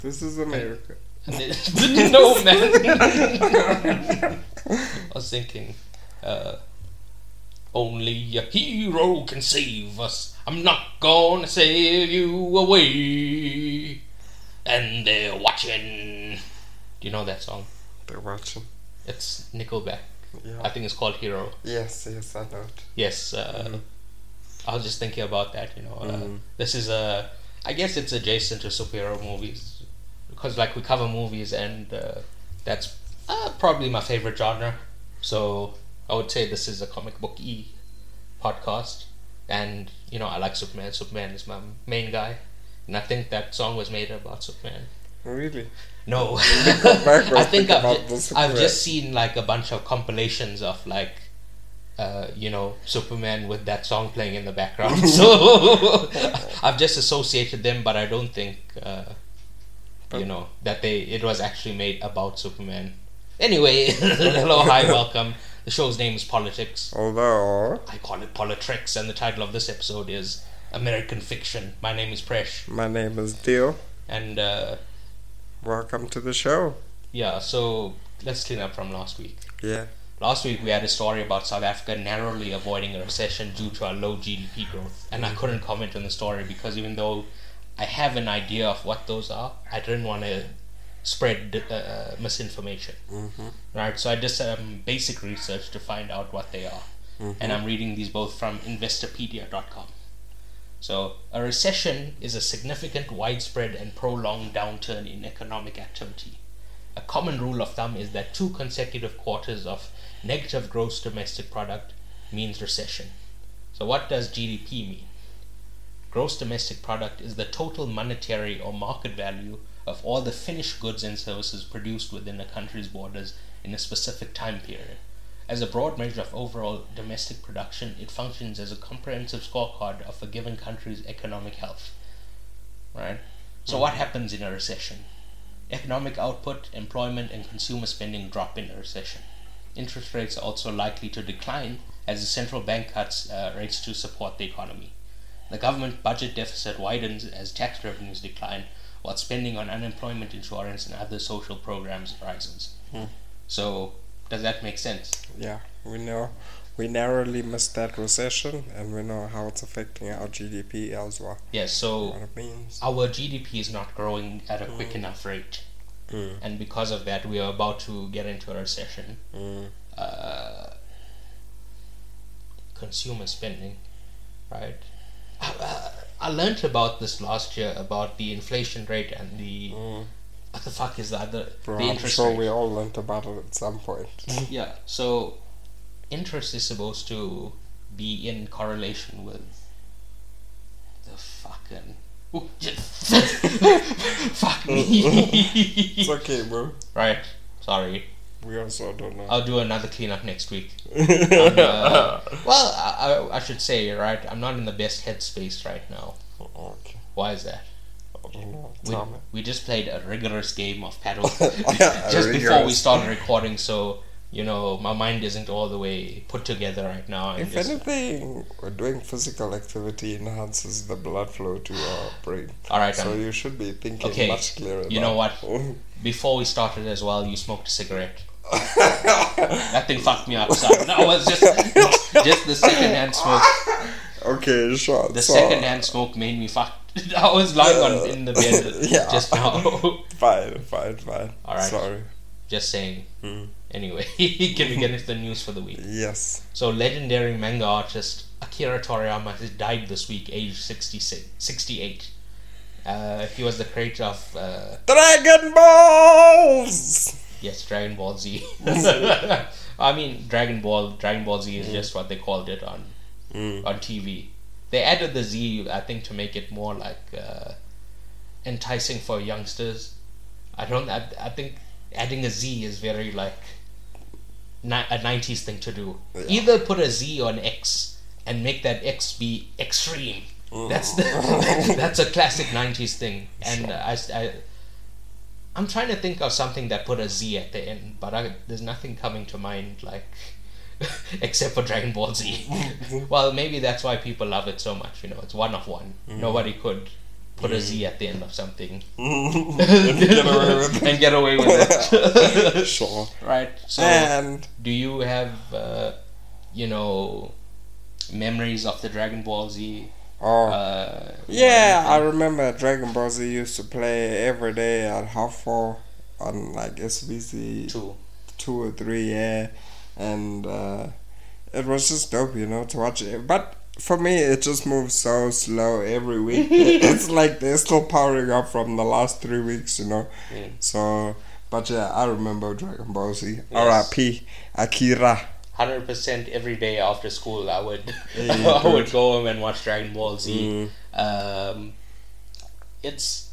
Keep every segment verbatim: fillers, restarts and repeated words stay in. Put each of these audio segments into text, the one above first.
This is America. No, man. I was thinking, uh, only a hero can save us. I'm not gonna sail you away. And they're watching. Do you know that song? They're watching. It's Nickelback. Yeah. I think it's called Hero. Yes, yes, I know it. Yes. Uh, Mhm. I was just thinking about that. You know, uh, Mhm. this is a. I guess it's adjacent to superhero movies, because like we cover movies, and uh, that's uh, probably my favorite genre. So I would say this is a comic book-y podcast, and you know I like Superman. Superman is my main guy, and I think that song was made about Superman. Really? No, back I think I've, about ju- the I've Superman. just seen like a bunch of compilations of like, uh, you know, Superman with that song playing in the background. So I've just associated them, but I don't think, uh, you know, that they it was actually made about Superman. Anyway, hello, hi, welcome. The show's name is Politics. Although, I call it Politrix, and the title of this episode is American Fiction. My name is Presh, my name is Dio. and uh, Welcome to the show. yeah, so let's clean up from last week. Yeah. Last week we had a story about South Africa narrowly avoiding a recession due to our low G D P growth, and I couldn't comment on the story because even though I have an idea of what those are, I didn't want to spread uh, misinformation. Mm-hmm. Right, so I did some basic research to find out what they are, Mm-hmm. and I'm reading these both from investopedia dot com. So, a recession is a significant, widespread, and prolonged downturn in economic activity. A common rule of thumb is that two consecutive quarters of negative gross domestic product means recession. So, what does G D P mean? Gross domestic product is the total monetary or market value of all the finished goods and services produced within a country's borders in a specific time period. As a broad measure of overall domestic production, it functions as a comprehensive scorecard of a given country's economic health. Right? So what happens in a recession? Economic output, employment, and consumer spending drop in a recession. Interest rates are also likely to decline as the central bank cuts uh, rates to support the economy. The government budget deficit widens as tax revenues decline, while spending on unemployment insurance and other social programs rises. Hmm. So, does that make sense? Yeah, we know. We narrowly missed that recession, and we know how it's affecting our G D P as well. Yes, so What it means. our G D P is not growing at a quick enough rate. Mm. And because of that, we are about to get into a recession. Mm. Uh, consumer spending, right? I, I learned about this last year about the inflation rate and the Mm. what the fuck is the other Bro, the I'm interest sure rate. we all learned about it at some point. Yeah, so interest is supposed to be in correlation with the fucking Ooh, just- fuck me. It's okay, bro. Right, sorry. We also don't know. I'll do another cleanup next week. And, uh, well, I, I, I should say, right, I'm not in the best headspace right now. Okay, Why is that? I don't know. We, Tell me. we just played a rigorous game of paddle Yeah, just before we rigorous. started recording, so, you know, my mind isn't all the way put together right now. I'm If just, anything, doing physical activity enhances the blood flow to your brain. Alright, So um, you should be thinking okay, much clearer. you know now. what? Before we started as well, you smoked a cigarette. That thing fucked me up, son. That was just, just the second-hand smoke. Okay, sure. The so, second-hand smoke made me fuck. I was lying on in the bed Yeah. just now. Fine, fine, fine. Alright. Sorry. Just saying. Hmm. Anyway, can we get into the news for the week? Yes. So, legendary manga artist Akira Toriyama has died this week, aged sixty-six, sixty-eight. Uh, he was the creator of, uh, Dragon Balls! yes, Dragon Ball Z. I mean, Dragon Ball, Dragon Ball Z is just what they called it on Mm. on T V. They added the Z, I think, to make it more like uh, enticing for youngsters. I don't. I, I think adding a Z is very like ni- a nineties thing to do. Yeah. Either put a Z or an X and make that X be extreme. That's the, that's a classic nineties thing. And Sure. I, I I'm trying to think of something that put a Z at the end, but I, there's nothing coming to mind like except for Dragon Ball Z. Well, maybe that's why people love it so much. You know, it's one of one. Mm. Nobody could put a Z at the end of something and get away with it. and get away with it. Sure. Right. So, And do you have, uh, you know, memories of the Dragon Ball Z? oh Uh, yeah, I remember Dragon Ball Z used to play every day at half four on like S B C Two. two or three, yeah, and uh, it was just dope, you know, to watch it. But for me, it just moves so slow every week. It's like they're still powering up from the last three weeks, you know. Mm. So, but yeah, I remember Dragon Ball Z. Yes. R I P Akira. Hundred percent every day after school, I would Yeah, I would go home and watch Dragon Ball Z. Mm. Um, it's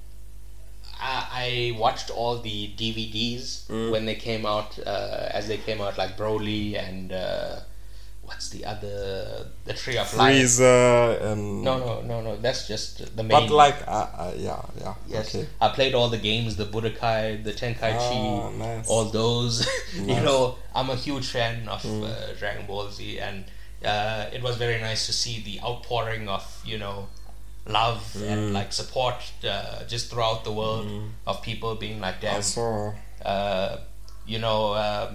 I, I watched all the D V Ds Mm. when they came out, uh, as they came out, like Broly and uh, what's the other, the Tree of Life. Frieza and No, no, no, no. That's just the main. but like uh, uh, yeah, yeah. Yes, Okay. I played all the games, the Budokai, the Tenkaichi, Ah, nice. all those. you Nice. know, I'm a huge fan of Mm. uh, Dragon Ball Z, and uh, it was very nice to see the outpouring of, you know, love and Mm. like support uh, just throughout the world Mm. of people being like, I damn, saw. uh, you know, um,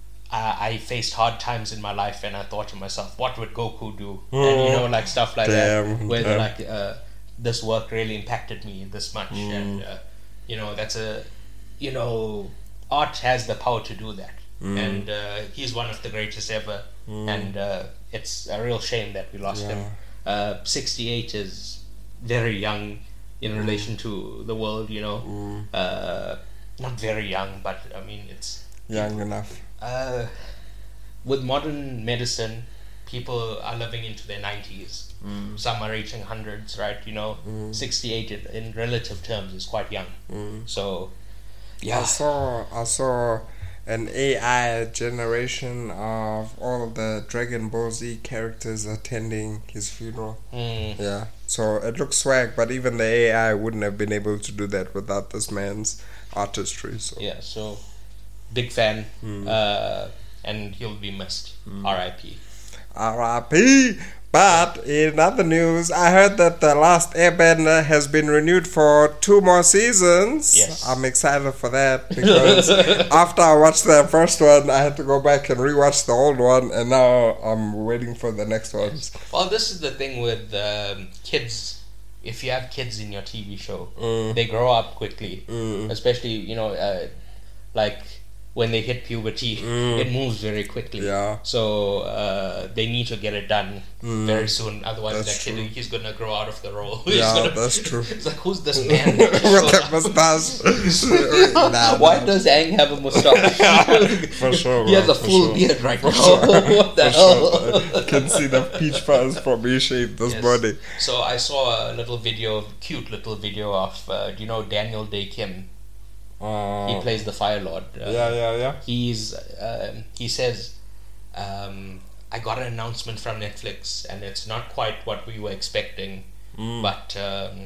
I, I faced hard times in my life, and I thought to myself, what would Goku do? And you know, like stuff like Damn, that, where damn. like uh, this work really impacted me this much, Mm. and uh, you know, that's a, you know, art has the power to do that, Mm. and uh, he's one of the greatest ever, Mm. and uh, it's a real shame that we lost Yeah. him. Uh, sixty-eight is very young in relation to the world, you know. Mm. Uh, not very young, but I mean, it's Young enough. uh, with modern medicine, people are living into their nineties. Mm. Some are reaching hundreds, right? You know, Mm. sixty-eight in, in relative terms is quite young. Mm. So, I yeah, saw I saw an A I generation of all of the Dragon Ball Z characters attending his funeral. mm, Yeah. So it looks swag, but even the A I wouldn't have been able to do that without this man's artistry. So yeah. So, big fan, Mm. uh, and he'll be missed. R I P R I P. But in other news, I heard that The Last Airbender has been renewed for two more seasons. Yes. I'm excited for that because after I watched the first one, I had to go back and rewatch the old one, and now I'm waiting for the next ones. Well, this is the thing with um, kids. If you have kids in your T V show, Mm. they grow up quickly. Mm. Especially, you know, uh, like when they hit puberty, Mm. it moves very quickly. Yeah. So uh, they need to get it done Mm. very soon. Otherwise, That's that kid, true. he's gonna grow out of the role. He's Yeah, gonna- that's true. It's like, who's this man? With that mustache. Nah, Why nah. does Aang have a mustache? For sure, He has bro, a for full sure. beard right For now. sure. What the For hell? sure. Can see the peach fuzz from his shape this Yes. morning. So I saw a little video, cute little video of, uh, do you know Daniel Day Kim? Uh, He plays the Fire Lord. Uh, yeah, yeah, yeah. He's um, he says, um, I got an announcement from Netflix, and it's not quite what we were expecting, Mm. but um,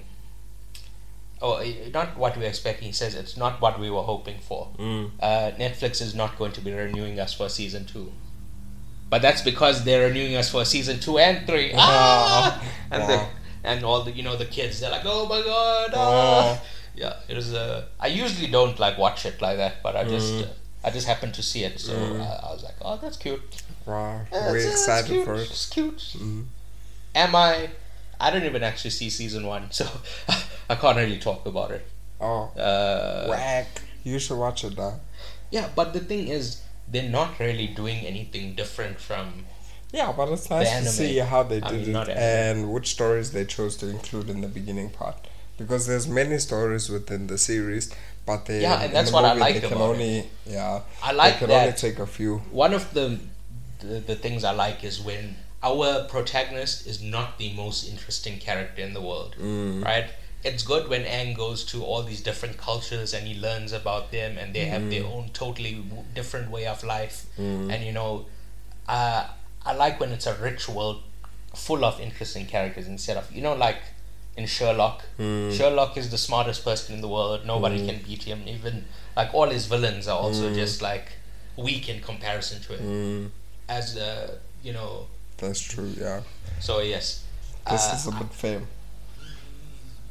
oh, eh, not what we were expecting. He says it's not what we were hoping for. Mm. Uh, Netflix is not going to be renewing us for season two. But that's because they're renewing us for season two and three. Ah! And Wow. the and all the you know the kids, they're like, oh my god. Ah! Oh. Yeah, it was. Uh, I usually don't like watch it like that, but I just Mm. uh, I just happened to see it, so Mm. I, I was like, oh, that's cute. Wow, Uh, we're it's, uh, it's excited cute. for it. It's cute. Mm. Am I? I don't even actually see season one, so I can't really talk about it. Oh, Uh, whack! You should watch it now. yeah, but the thing is, they're not really doing anything different from. Yeah, but it's nice The to anime. see how they I did mean, it not anime. and which stories they chose to include in the beginning part. Because there's many stories within the series, but they Yeah, and in that's the what I movie, like they can about it. only yeah I like they can that. only take a few. One of the, the the things I like is when our protagonist is not the most interesting character in the world, Mm. right? It's good when Aang goes to all these different cultures and he learns about them, and they have their own totally w- different way of life. Mm. And you know, uh, I like when it's a rich world full of interesting characters instead of, you know, like in Sherlock. Mm. Sherlock is the smartest person in the world. Nobody can beat him. Even like all his villains are also just like weak in comparison to him. Mm. As uh, you know, That's true. Yeah, so yes. this Uh, is a bit fame.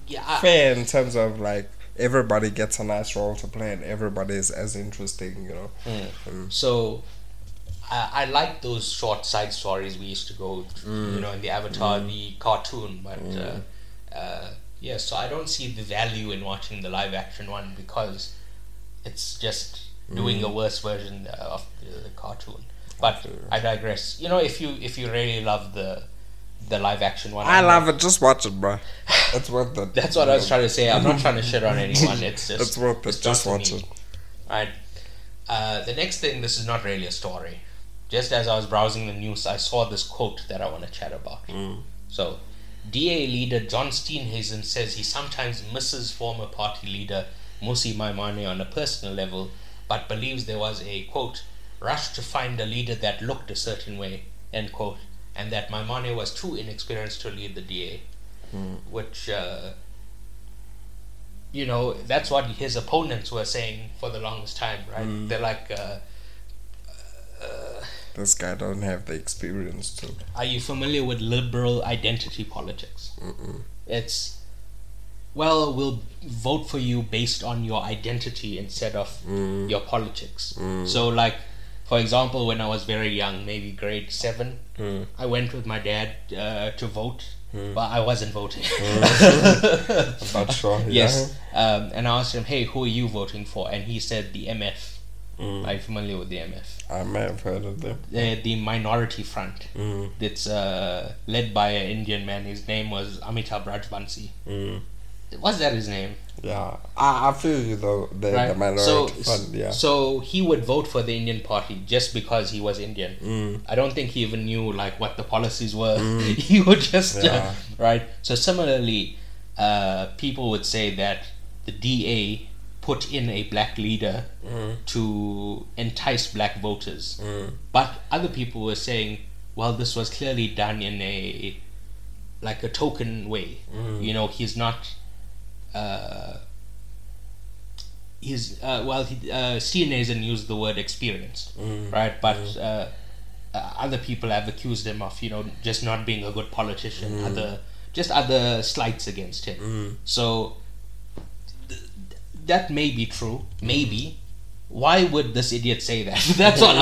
yeah, I, fair in terms of like everybody gets a nice role to play and everybody is as interesting, you know. mm. Mm. So I, I like those short side stories we used to go through, you know, in the Avatar, Mm. the cartoon, but Mm. uh, uh, yeah, so I don't see the value in watching the live action one because it's just doing Mm. a worse version uh, of the, the cartoon. But Absolutely. I digress. You know, if you if you really love the the live action one, I I'm love not- it. Just watch it, bro. It's worth it. That's what I was trying to say. I'm not trying to shit on anyone. It's just It's worth it. it's Just not for watch me. it. Right. Uh, the next thing, this is not really a story. Just as I was browsing the news, I saw this quote that I want to chat about. Mm. So, D A leader John Steenhuisen says he sometimes misses former party leader Musi Maimane on a personal level, but believes there was a, quote, rush to find a leader that looked a certain way, end quote, and that Maimane was too inexperienced to lead the D A. Mm. Which, uh, you know, that's what his opponents were saying for the longest time, right? Mm. They're like, uh, uh, This guy don't have the experience to. are you familiar with liberal identity politics? Mm-mm. It's, well, we'll vote for you based on your identity instead of Mm. your politics. Mm. So, like, for example, when I was very young, maybe grade seven, Mm. I went with my dad uh, to vote, Mm. but I wasn't voting. I'm not sure. Yeah. Yes, um, and I asked him, "Hey, who are you voting for?" And he said the M F. Mm. Are you familiar with the M F? I may have heard of them. Uh, the Minority Front. Mm. It's uh, led by an Indian man. His name was Amitabh Rajbansi. Mm. Was that his name? Yeah, I, I feel you though. The, Right. the minority so, fund, yeah. so he would vote for the Indian party just because he was Indian. Mm. I don't think he even knew like what the policies were. Mm. He would just uh, Yeah. right. So similarly, uh, people would say that the D A put in a black leader Mm. to entice black voters, Mm. but other people were saying, well, this was clearly done in a like a token way. Mm. You know, he's not. Uh, he's uh, well. He, uh, Steenhuisen used the word experienced, Mm. right? But Mm. uh, uh, other people have accused him of, you know, just not being a good politician. Mm. Other, just other slights against him. Mm. So th- that may be true. Maybe. Why would this idiot say that? That's all.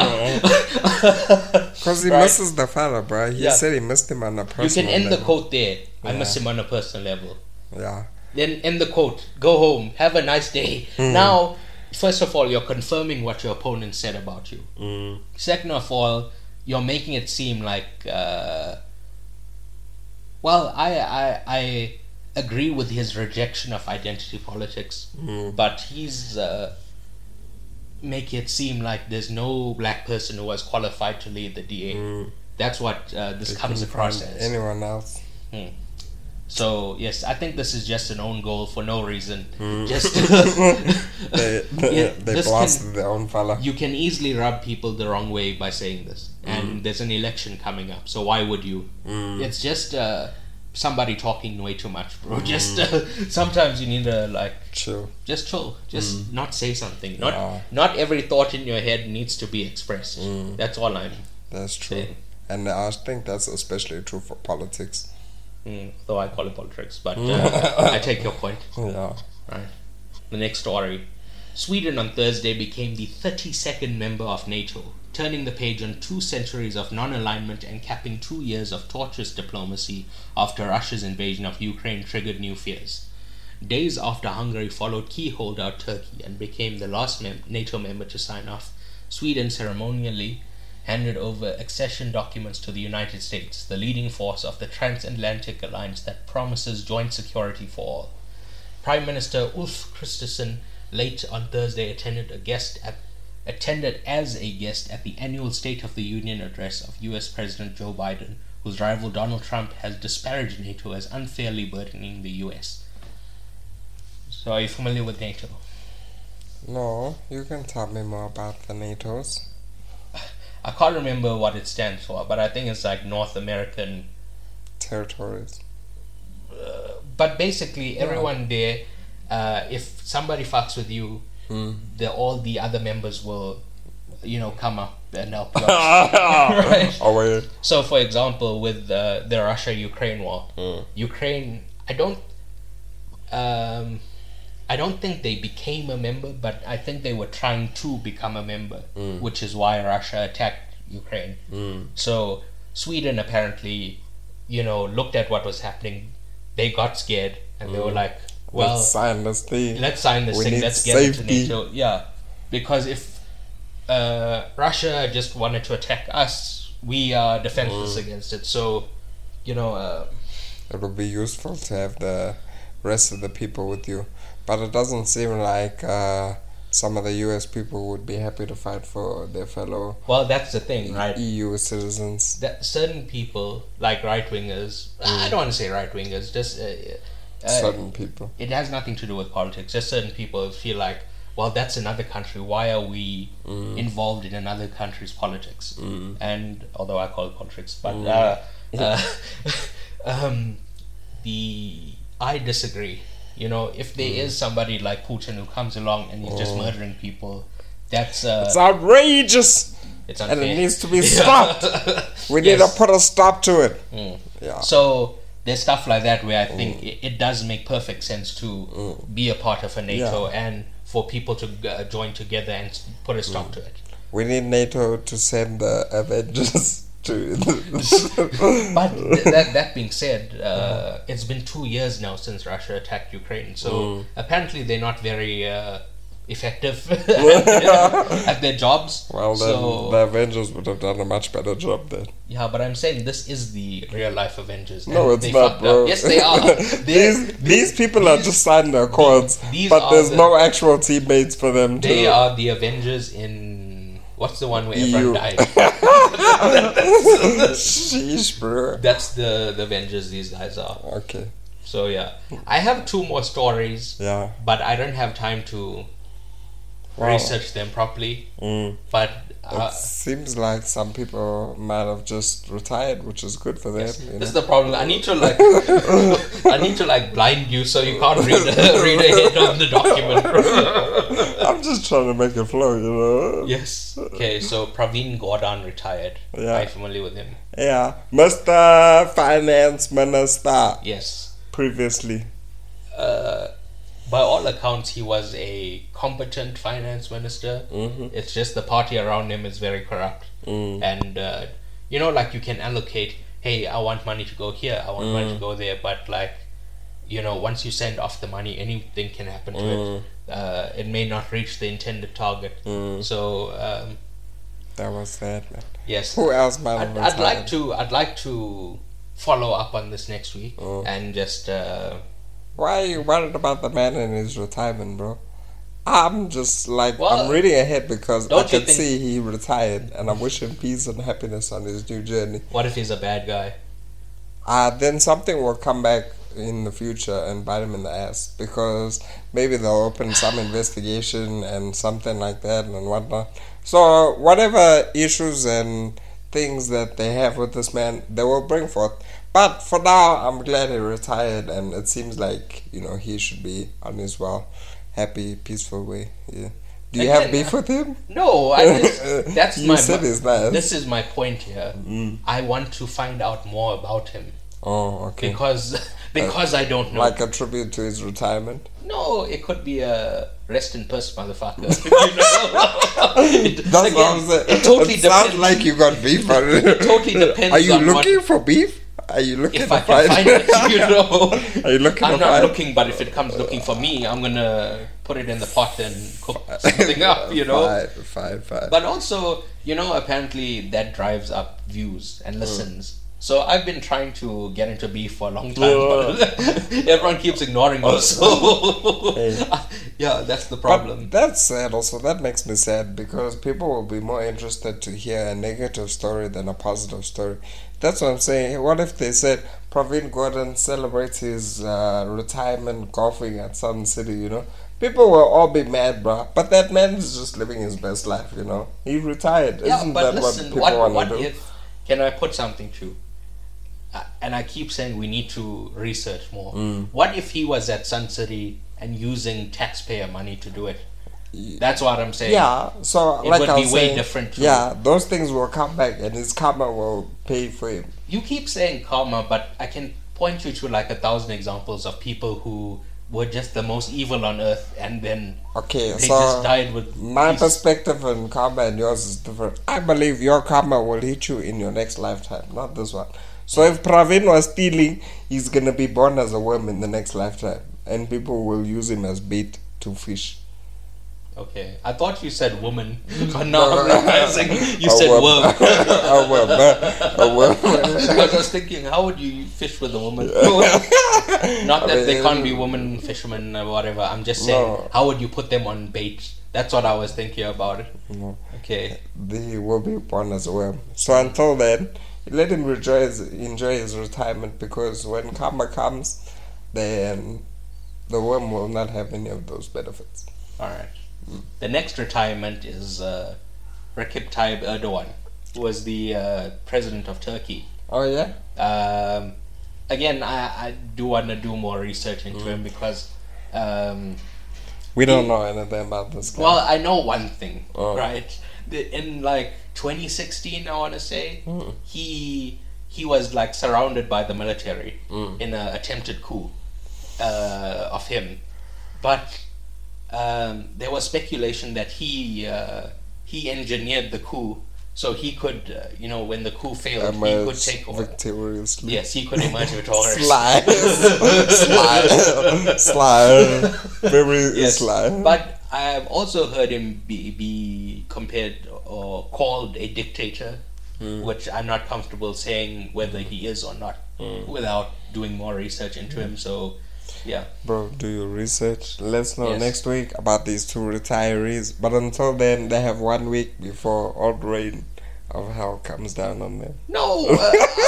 Because he Right. misses the fella, bro. He Yeah. said he missed him on a You personal can end the level. quote there. I Yeah. miss him on a personal level. Yeah. Then end the quote. Go home. Have a nice day. Mm. Now, first of all, you're confirming what your opponent said about you. Mm. Second of all, you're making it seem like, uh, well, I, I I agree with his rejection of identity politics, Mm. but he's uh, making it seem like there's no black person who was qualified to lead the D A. Mm. That's what uh, this They comes couldn't across find as. anyone else. So yes, I think this is just an own goal for no reason. Mm. Just they they, Yeah, they this blasted can- their own fella. you can easily rub people the wrong way by saying this, and there's an election coming up. So why would you? Mm. It's just uh, somebody talking way too much, bro. Just uh, sometimes you need to like Chill. just chill, just not say something. Not Yeah. not every thought in your head needs to be expressed. Mm. That's all I'm That's true. saying. And I think that's especially true for politics. Mm, though I call it politics, but uh, I take your point. Yeah. Right. The next story. Sweden on Thursday became the thirty-second member of NATO, turning the page on two centuries of non-alignment and capping two years of tortuous diplomacy after Russia's invasion of Ukraine triggered new fears. Days after Hungary followed key holdout Turkey and became the last mem- NATO member to sign off, Sweden ceremonially handed over accession documents to the United States, the leading force of the transatlantic alliance that promises joint security for all. Prime Minister Ulf Kristersson late on Thursday attended a guest at attended as a guest at the annual State of the Union address of U S President Joe Biden, whose rival Donald Trump has disparaged NATO as unfairly burdening the U S. So are you familiar with NATO? No, you can tell me more about the NATO's. I can't remember what it stands for, but I think it's like North American. Territories. Uh, but basically, Yeah. everyone there, uh, if somebody fucks with you, Mm. the all the other members will, you know, come up and help you out. Right? Oh, wait. So, for example, with uh, the Russia-Ukraine war, Mm. Ukraine, I don't, um, I don't think they became a member, but I think they were trying to become a member, Mm. which is why Russia attacked Ukraine. Mm. So Sweden apparently, you know, looked at what was happening. They got scared and they were like, well, let's sign this thing. let's sign this We thing, need let's get safety. into NATO. Yeah, because if uh, Russia just wanted to attack us, we are defenseless Mm. against it. So, you know, uh, It would be useful to have the rest of the people with you. But it doesn't seem like uh, some of the U S people would be happy to fight for their fellow well, that's the thing, right? E U citizens. That certain people, like right wingers, I don't want to say right wingers, just uh, uh, Certain people. it has nothing to do with politics. Just certain people feel like, well, that's another country. Why are we Mm. involved in another country's politics? Mm. And although I call it politics, but Mm. uh, uh, um, the I disagree. You know, if there is somebody like Putin who comes along and he's just Mm. murdering people, that's uh, It's outrageous! it's unfair. And it needs to be stopped! We need Yes. to put a stop to it. Mm. Yeah. So there's stuff like that where I think it, it does make perfect sense to Mm. be a part of a NATO Yeah. and for people to uh, join together and s- put a stop to it. We need NATO to send the Avengers to. But th- that that being said, uh, it's been two years now since Russia attacked Ukraine, so Mm. apparently they're not very uh, effective at, their, at their jobs. Well, then so the Avengers would have done a much better job then. yeah, but I'm saying this is the real life Avengers. No, and it's they not, fucked bro. up. Yes, they are. They're- these these people are just signing the accords, these but are there's the- no actual teammates for them to. They are the Avengers in what's the one where E U. everyone died? Sheesh, bro. That's the the Avengers these guys are. Okay. So yeah, I have two more stories, Yeah. but I don't have time to Wow. research them properly. Mm. But It uh, seems like some people might have just retired, which is good for them. yes, you this is know? the problem. I need to like I need to like blind you so you can't read read ahead of the document. I'm just trying to make it flow, you know. Yes. Okay, so Praveen Gordhan retired. Yeah. Are you familiar with him? Yeah, Mister Finance Minister. Yes. Previously. Uh, by all accounts, he was a competent finance minister. Mm-hmm. It's just the party around him is very corrupt. Mm. And, uh, you know, like you can allocate, hey, I want money to go here, I want money to Mm. go there, but like, you know, once you send off the money, anything can happen to Mm. it. Uh, it may not reach the intended target. Mm. So, um, That was sad, man. yes. Who else might I'd, have I'd like retired? to, I'd like to follow up on this next week Mm. and just, uh, Why are you worried about the man in his retirement, bro? I'm just like, Well, I'm reading ahead because I don't you can think- see he retired and I wish him peace and happiness on his new journey. what if he's a bad guy? Uh, then something will come back in the future and bite him in the ass because maybe they'll open some investigation and something like that and whatnot. So whatever issues and things that they have with this man, they will bring forth. But for now, I'm glad he retired, and it seems like, you know, he should be on his well, happy, peaceful way. Yeah. Do you have Again, beef with him? No, I just, that's You my. said he's nice. This is my point here. Mm. I want to find out more about him Oh, okay. because because I don't know. Like a tribute to his retirement. No, it could be a rest in peace, motherfucker. You know? It- That's again, what I'm saying. It totally it sounds depends. like you got beef on it. It totally depends Are you on looking what- for beef? Are you looking if to I can fight? find it, you know. Are you looking I'm to not fight? looking, but if it comes looking for me, I'm gonna put it in the pot and cook something up, you know. Fine, fine, fine. But also, you know, apparently that drives up views and listens. So I've been trying to get into beef for a long time, but everyone keeps ignoring me. So Hey. yeah, that's the problem. But that's sad also. That makes me sad because people will be more interested to hear a negative story than a positive story. That's what I'm saying. What if they said Praveen Gordhan celebrates his uh, retirement golfing at Sun City, you know? People will all be mad, bro. But that man is just living his best life, you know? He retired. Yeah, Isn't but that listen, what people what, want what to do? if, can I put something to? Uh, and I keep saying we need to research more. Mm. What if he was at Sun City and using taxpayer money to do it? That's what I'm saying. Yeah, so It like would I be was way saying, different too. yeah, those things will come back and his karma will pay for him. You keep saying karma, but I can point you to like a thousand examples of people who were just the most evil on earth, and then Okay, they so just died with my peace. perspective on karma and yours is different. I believe your karma will hit you in your next lifetime, not this one. So if Praveen was stealing, he's gonna be born as a worm in the next lifetime, and people will use him as bait to fish. Okay, I thought you said woman, but now I'm realizing you A said worm. worm. A worm. A worm. Because I was thinking, how would you fish with a woman? Not that they can't be women fishermen or whatever. I'm just saying, No. how would you put them on bait? That's what I was thinking about it. No. Okay. They will be born as a worm. So until then, let him enjoy his, enjoy his retirement, because when karma comes, then the worm will not have any of those benefits. All right. The next retirement is uh, Recep Tayyip Erdogan, who was the uh, president of Turkey. Oh yeah? Um, again, I, I do want to do more research into him because, um, We don't know anything about this guy. well, I know one thing, Oh. right? The- In like twenty sixteen, I want to say, Mm. he he was like surrounded by the military Mm. in an attempted coup uh, of him, but um, there was speculation that he uh, he engineered the coup so he could, uh, you know, when the coup failed, he could Emerge take over. victoriously. Yes, he could emerge victorious. Slide. Slide. Slide. Very Yes, slide. but I've also heard him be, be compared or called a dictator, Mm. which I'm not comfortable saying whether he is or not Mm. without doing more research into him. So, yeah. Bro, do your research. Let's know Yes. next week about these two retirees. But until then, they have one week before all the rain of hell comes down on them. No, uh,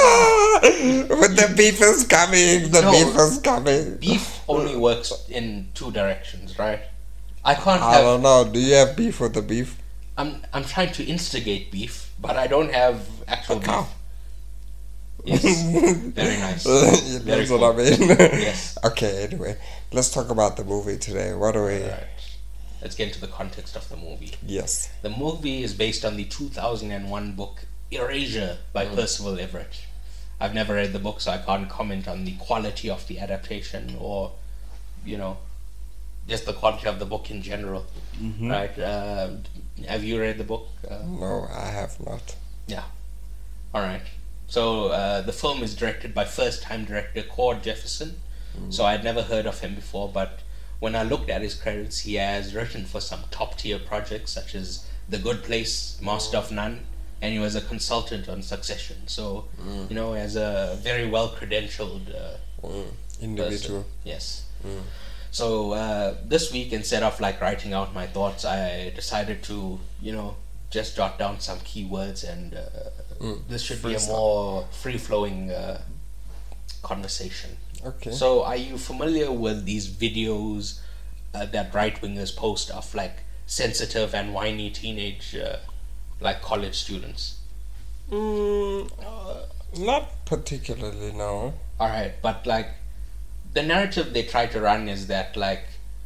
But the beef is coming. The No. beef is coming. beef only works in two directions, right? I can't I have. don't know. Do you have beef with the beef? I'm I'm trying to instigate beef, but I don't have actual A cow. beef. Yes, very nice. Yeah, Very That's what I mean. Yes. Okay, anyway. Let's talk about the movie today. What do we... Alright. Let's get into the context of the movie. Yes. The movie is based on the two thousand one book Erasure by Percival Everett. I've never read the book, so I can't comment on the quality of the adaptation or, you know, just the quality of the book in general. Mhm. Right? Uh, have you read the book? Uh, No, I have not. Alright. So uh, the film is directed by first-time director Cord Jefferson. So I'd never heard of him before, but when I looked at his credits, he has written for some top-tier projects such as The Good Place, Master of None, and he was a consultant on Succession. So, Mm. you know, as a very well-credentialed uh, Mm. Individual. person. Yes. Mm. So uh, this week, instead of like writing out my thoughts, I decided to, you know, just jot down some keywords, and uh, Mm. this should be a Freestyle. more free-flowing uh, conversation. Okay. So, are you familiar with these videos uh, that right-wingers post of like sensitive and whiny teenage, uh, like college students? Mm, uh, not particularly, no. All right, but like the narrative they try to run is that like,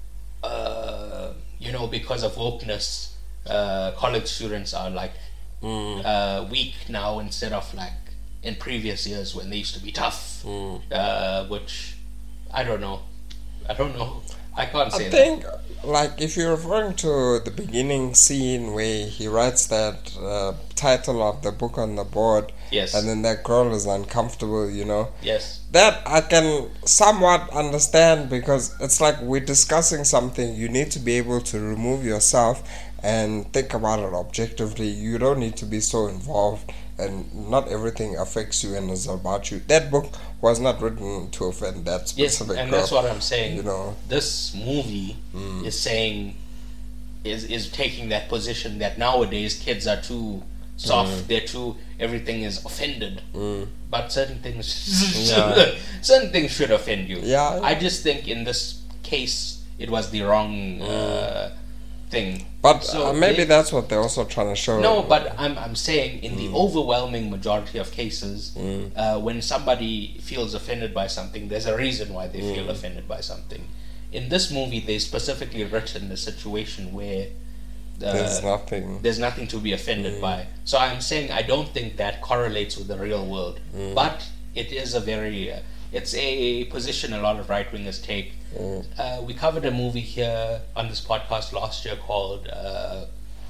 uh, you know, because of wokeness, uh, college students are like Mm. uh, weak now instead of like in previous years when they used to be tough. Mm. Uh, which I don't know. I don't know. I can't say I that. think, like, if you're referring to the beginning scene where he writes that uh, title of the book on the board, Yes. and then that girl is uncomfortable, you know, Yes. that I can somewhat understand, because it's like we're discussing something. You need to be able to remove yourself and think about it objectively. You don't need to be so involved, and not everything affects you and is about you. That book was not written to offend that Yes, specific and girl. that's what I'm saying. You know. This movie Mm. is saying is is taking that position that nowadays kids are too soft. Mm. They're too everything is offended. Mm. But certain things, Yeah. certain things should offend you. Yeah, I just think in this case it was the wrong uh, thing. But So uh, maybe they- that's what they're also trying to show. No, but I'm I'm saying in the overwhelming majority of cases, Mm. uh, when somebody feels offended by something, there's a reason why they feel Mm. offended by something. In this movie, they specifically written a situation where uh, there's nothing. there's nothing to be offended Mm. by. So I'm saying I don't think that correlates with the real world, Mm. but it is a very uh, it's a position a lot of right wingers take. Mm. Uh, we covered a movie here on this podcast last year called uh,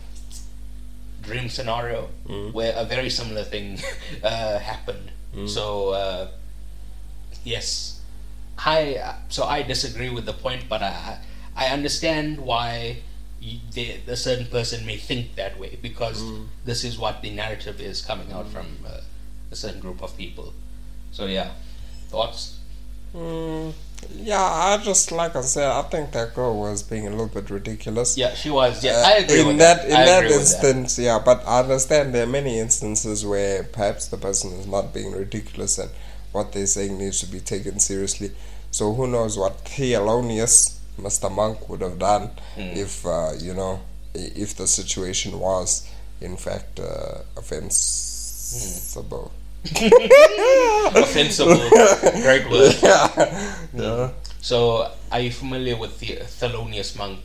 Dream Scenario, Mm. where a very similar thing uh, happened. Mm. So uh, yes, I so I disagree with the point, but I I understand why you, the, a certain person may think that way, because Mm. this is what the narrative is coming out from uh, a certain group of people. So yeah, thoughts? Mm, yeah, I just like I said, I think that girl was being a little bit ridiculous. Yeah, she was. Yeah, Uh, I agree in with that. that. In I that agree with that. instance, yeah, but I understand there are many instances where perhaps the person is not being ridiculous and what they're saying needs to be taken seriously. So who knows what Theolonius, Mister Monk, would have done Mm. if uh, you know i- if the situation was in fact uh, offensible. Offensible. Great word. Yeah. Yeah. So, are you familiar with the Thelonious Monk?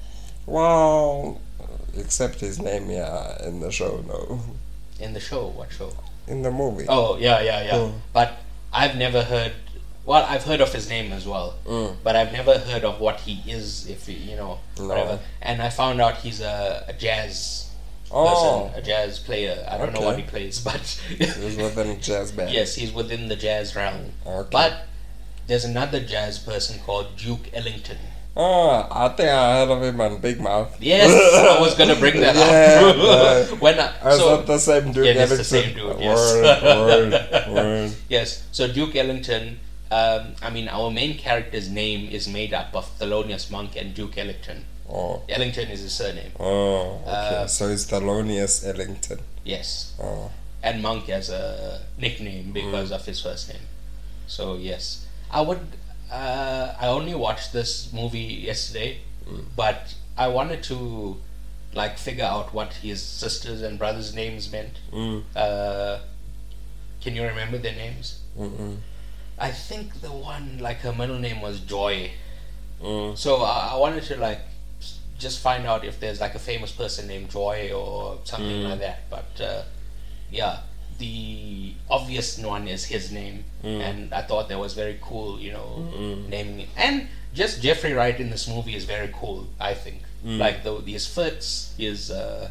Well, except his name, yeah, in the show, no. In the show? What show? In the movie. Oh, yeah, yeah, yeah. Mm. But I've never heard... Well, I've heard of his name as well. Mm. But I've never heard of what he is, if he, you know, No. whatever. And I found out he's a, a jazz Oh, person, a jazz player. I don't know Okay. what he plays, but... he's within a jazz band. Yes, he's within the jazz realm. Okay. But there's another jazz person called Duke Ellington. Oh, I think I heard of him on Big Mouth. Yes, I was gonna bring that Yeah, up. yeah. when I, Is so that the same dude? yeah, it's the Ellington? same dude, yes. Word, word, word. yes, so Duke Ellington. Um, I mean, our main character's name is made up of Thelonious Monk and Duke Ellington. Oh, Ellington is his surname. oh, okay. Uh, so it's Thelonious Ellington. Yes, Oh, and Monk as a nickname because Mm. of his first name. So yes, I would. Uh, I only watched this movie yesterday, Mm. but I wanted to like figure out what his sisters and brothers' names meant. mm, Uh, can you remember their names? mm, I think the one, like her middle name was Joy. mm. So I, I wanted to like s- just find out if there's like a famous person named Joy or something Mm. like that. But uh, yeah, the obvious one is his name, Mm. and I thought that was very cool. You know, Mm. naming it. And just Jeffrey Wright in this movie is very cool. I think Mm. like the his fits, his uh,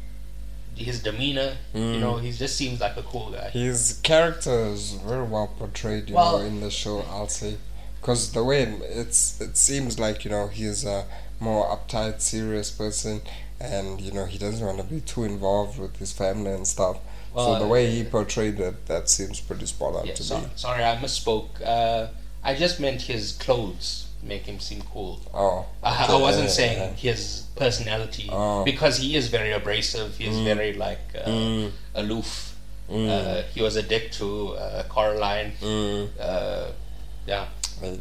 his demeanor. You Mm. know, he just seems like a cool guy. His character is very well portrayed, you Well- know, in the show. I'll say, because the way it's, it seems like you know he's a more uptight, serious person, and you know he doesn't want to be too involved with his family and stuff. so Well, the way he portrayed it, that seems pretty spot on Yeah, to so, me. sorry, I misspoke. Uh, I just meant his clothes make him seem cool. Oh, I, okay, I wasn't yeah, saying yeah. his personality, Oh. because he is very abrasive. He's Mm. very like uh, Mm, aloof. mm, Uh, he was a dick to uh, Coraline. mm. Uh, yeah. Like,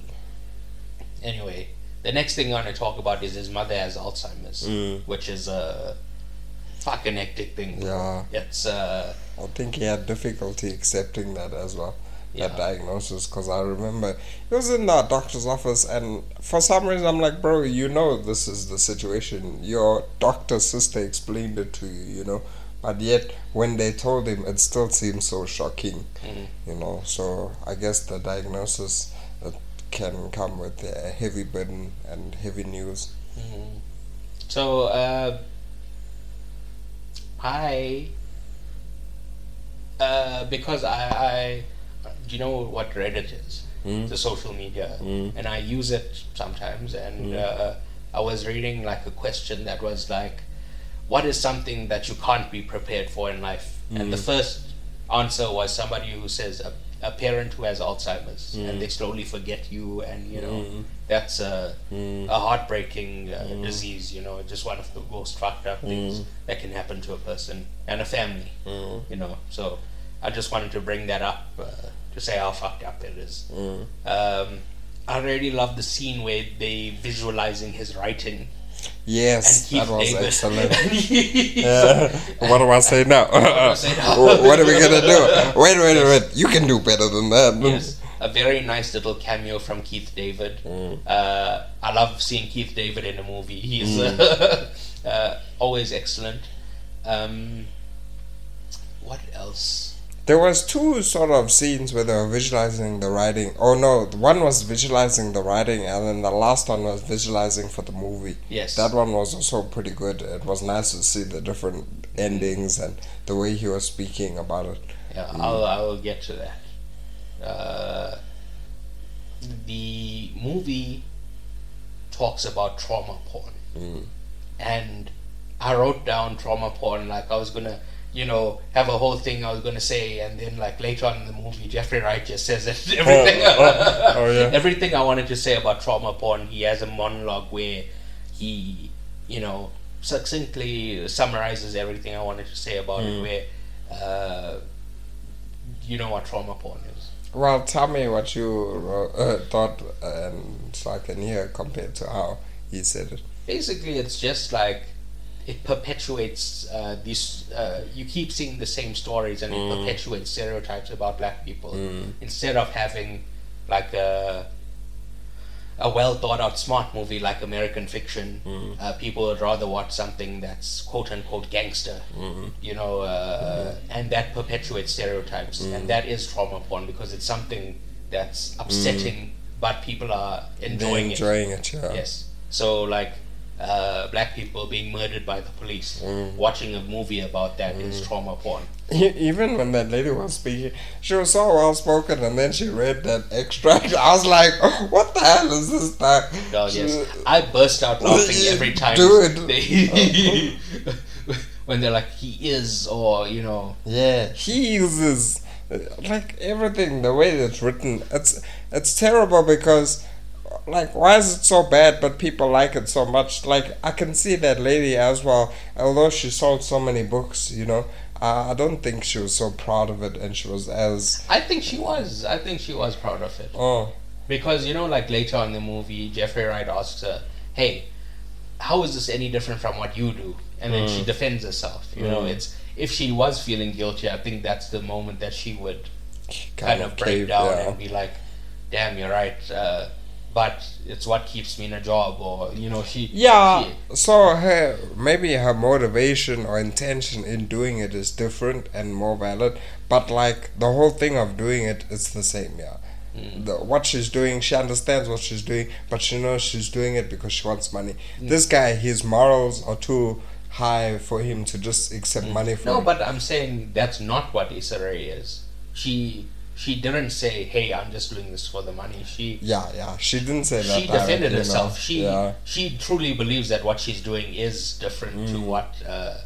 Anyway, the next thing I want to talk about is his mother has Alzheimer's, mm, which is a fucking hectic thing. yeah, It's uh, I think he had difficulty accepting that as well. That yeah. diagnosis, because I remember he was in the doctor's office, and for some reason I'm like, bro, you know this is the situation. Your doctor's sister explained it to you, you know, but yet when they told him, it still seems so shocking, Mhm. you know. So I guess the diagnosis, it can come with a heavy burden and heavy news. Mhm. So uh, I uh, because I, I do you know what Reddit is? Mm. The social media, Mm. and I use it sometimes. And Mm. uh, I was reading like a question that was like, "What is something that you can't be prepared for in life?" And the Mm. first answer was somebody who says a, a parent who has Alzheimer's Mm. and they slowly forget you, and you know Mm. that's a Mm. a heartbreaking uh, Mm. disease. You know, just one of the most fucked up things Mm. that can happen to a person and a family. Mm. You know, so I just wanted to bring that up uh, to say how fucked up it is. Mm. Um, I really love the scene where they visualizing his writing. Yes, And Keith that was David. excellent. And he- Yeah. What do I say now? do I say now? What are we gonna do? Wait, wait, wait! You can do better than that. Yes, a very nice little cameo from Keith David. Mm. Uh, I love seeing Keith David in a movie. He's Mm. uh, always excellent. Um, what else? There was two sort of scenes where they were visualizing the writing. Oh no, one was visualizing the writing, and then the last one was visualizing for the movie. Yes. That one was also pretty good. It was nice to see the different endings and the way he was speaking about it. Yeah, mm. I'll I'll get to that. Uh, the movie talks about trauma porn, mm. and I wrote down trauma porn like I was gonna, you know, have a whole thing I was gonna say, and then like later on in the movie, Jeffrey Wright just says it, everything. Oh, oh, oh, yeah. Everything I wanted to say about trauma porn. He has a monologue where he, you know, succinctly summarizes everything I wanted to say about mm. it. Where, uh, you know what trauma porn is. Well, tell me what you wrote, uh, thought, and so I can hear compared to how he said it. Basically, it's just like it perpetuates uh, these. Uh, you keep seeing the same stories, and mm. it perpetuates stereotypes about black people mm. instead of having like a a well thought out smart movie like American Fiction. Mm. Uh, people would rather watch something that's quote unquote gangster, mm. you know, uh, mm. and that perpetuates stereotypes, mm. and that is trauma porn because it's something that's upsetting, mm. but people are enjoying, enjoying it. it. Yeah. Yes. So like. Uh, black people being murdered by the police. Mm. Watching a movie about that mm. is trauma porn. Even when that lady was speaking, she was so well spoken, and then she read that extract. I was like, oh, "What the hell is this stuff?" Oh yes, I burst out laughing every time. Dude, they, when they're like, "He is," or you know, yeah, he uses like everything. The way it's written, it's it's terrible because. Like, why is it so bad, but people like it so much? Like, I can see that lady as well, although she sold so many books, you know, uh, I don't think she was so proud of it, and she was as... I think she was. I think she was proud of it. Oh. Because, you know, like, later on in the movie, Jeffrey Wright asks her, hey, how is this any different from what you do? And then mm. she defends herself, you mm. know, it's... If she was feeling guilty, I think that's the moment that she would kind, kind of, of break cave, down yeah. and be like, damn, you're right, uh... but it's what keeps me in a job, or you know, she yeah she, so her maybe her motivation or intention in doing it is different and more valid, but like the whole thing of doing it is the same. Yeah mm. the, what she's doing, she understands what she's doing, but she knows she's doing it because she wants money. mm. This guy, his morals are too high for him to just accept mm. money from no him. But I'm saying that's not what Issa Rae is. She She didn't say, "Hey, I'm just doing this for the money." She yeah, yeah. She didn't say that. She defended herself. No. She yeah. she truly believes that what she's doing is different mm. to what uh,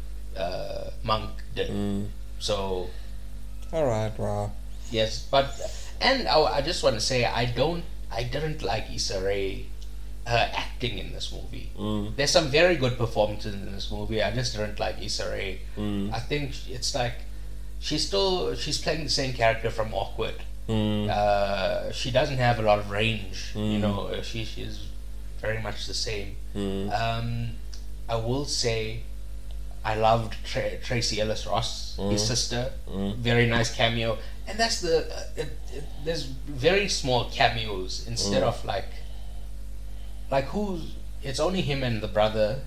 uh, Monk did. Mm. So, all right, wow. Yes, but and I, I just want to say I don't I didn't like Issa Rae, her acting in this movie. Mm. There's some very good performances in this movie. I just didn't like Issa Rae. Mm. I think it's like. She's still she's playing the same character from Awkward. Mm. Uh, she doesn't have a lot of range, mm. you know. She she's very much the same. Mm. Um, I will say, I loved Tra- Tracy Ellis Ross, mm. his sister. Mm. Very nice cameo, and that's the uh, it, it, there's very small cameos instead mm. of like like who's it's only him and the brother,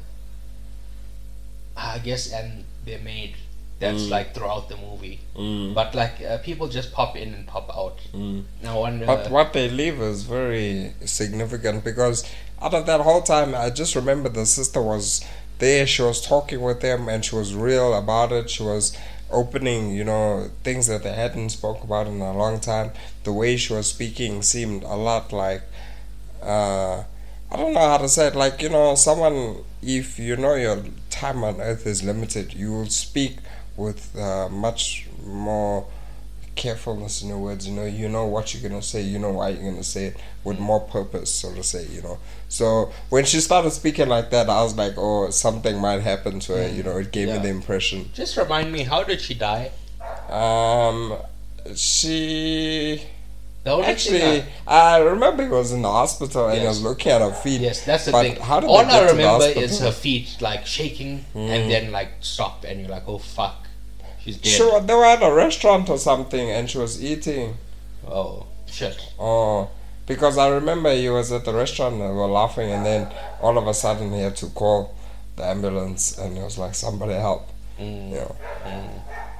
I guess, and their maid. That's mm. like throughout the movie, mm. but like uh, people just pop in and pop out. Mm. Now, wonder, but what they leave is very significant because out of that whole time, I just remember the sister was there. She was talking with them, and she was real about it. She was opening, you know, things that they hadn't spoke about in a long time. The way she was speaking seemed a lot like, uh, I don't know how to say it. Like, you know, someone, if you know your time on earth is limited, you will speak with uh, much more carefulness in your words. You know, you know what you're gonna say, you know why you're gonna say it, with more purpose, so to say, you know. So when she started speaking like that, I was like, oh, something might happen to her, you know. It gave yeah. me the impression. Just remind me, how did she die? Um, she... The only Actually, I, I remember he was in the hospital and yes. he was looking at her feet. Yes, that's the but thing. How did All they get I remember to the is her feet like shaking mm. and then like stop, and you're like, oh fuck, she's dead. She, they were at a restaurant or something and she was eating. Oh, shit. Oh, because I remember he was at the restaurant and they were laughing, and then all of a sudden he had to call the ambulance and it was like, somebody help. Mm. You know. Mm.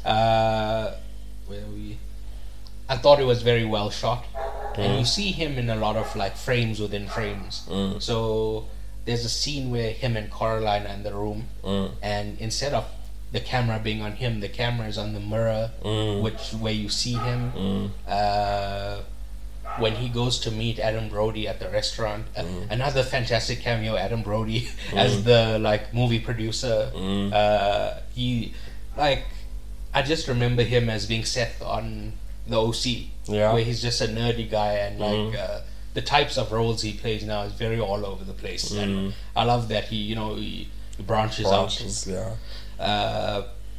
Uh, where are we? I thought it was very well shot, mm. and you see him in a lot of like frames within frames. Mm. So there's a scene where him and Coraline are in the room, mm. and instead of the camera being on him, the camera is on the mirror, mm. which where you see him. Mm. Uh, when he goes to meet Adam Brody at the restaurant, uh, mm. another fantastic cameo, Adam Brody mm. as the like movie producer. Mm. Uh, he like I just remember him as being Seth on the O C, yeah. where he's just a nerdy guy, and like mm. uh, the types of roles he plays now is very all over the place, mm. and I love that he you know he branches, branches out. Yeah. Uh,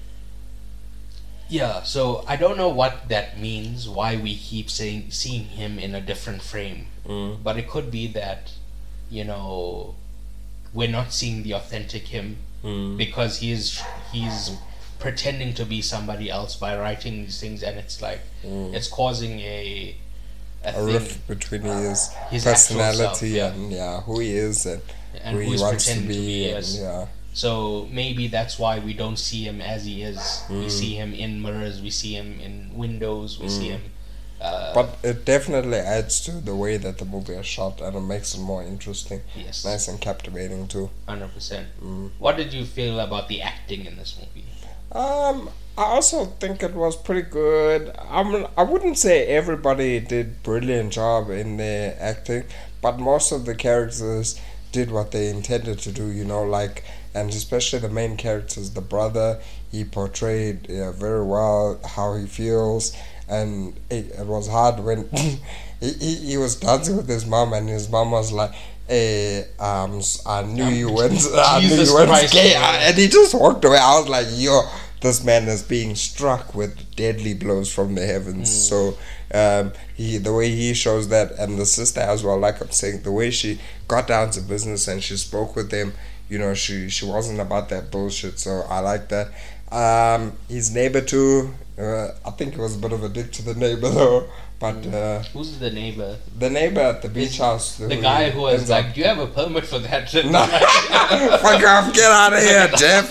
yeah, so I don't know what that means, why we keep saying seeing him in a different frame. Mm. But it could be that, you know, we're not seeing the authentic him mm. because he's he's pretending to be somebody else by writing these things, and it's like mm. it's causing a a, a thing, rift between his, his personality self, yeah. and yeah, who he is and, and who who he wants to be. To be and, as. yeah. So maybe that's why we don't see him as he is. Mm. We see him in mirrors, we see him in windows, we mm. see him. Uh, but it definitely adds to the way that the movie is shot, and it makes it more interesting. Yes. Nice and captivating too. one hundred percent. Mm. What did you feel about the acting in this movie? Um, I also think it was pretty good. I'm, I wouldn't say everybody did brilliant job in their acting, but most of the characters did what they intended to do, you know, like, and especially the main characters, the brother, he portrayed uh, very well how he feels, and it, it was hard when he, he, he was dancing with his mom, and his mom was like, hey, um, I knew you went, I knew you went gay, and he just walked away. I was like, yo, this man is being struck with deadly blows from the heavens. Mm. So um, he, the way he shows that, and the sister as well, like I'm saying, the way she got down to business and she spoke with them, you know, she she wasn't about that bullshit. So I like that. Um, his neighbor too, uh, I think he was a bit of a dick to the neighbor though. But uh, who's the neighbor? The neighbor at the beach It's house. The guy who was like, "Do you have a permit for that?" No. Fuck off! Get out of here, Jeff.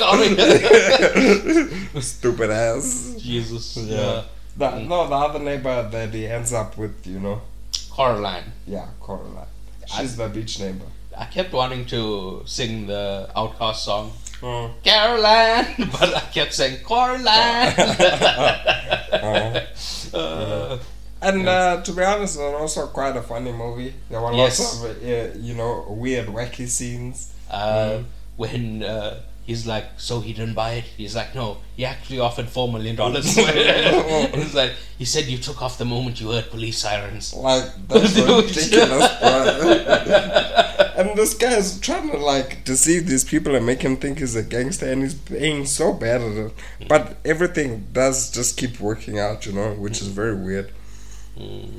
Stupid ass. Jesus. Yeah. Yeah. The, no, the other neighbor that he ends up with, you know. Coraline. Yeah, Coraline. She's the beach neighbor. I kept wanting to sing the Outcast song, Mm. Caroline, but I kept saying Coraline. uh, uh, And uh, to be honest, it's also quite a funny movie. There were Yes. lots of, uh, you know, weird, wacky scenes. uh, Mm. When uh, he's like, so he didn't buy it. He's like, no, he actually offered four million dollars. It's like he said you took off the moment you heard police sirens. Like, that's ridiculous, bro. And this guy is trying to, like, deceive these people and make him think he's a gangster, and he's being so bad at it. But everything does just keep working out, you know, which is very weird. Mm.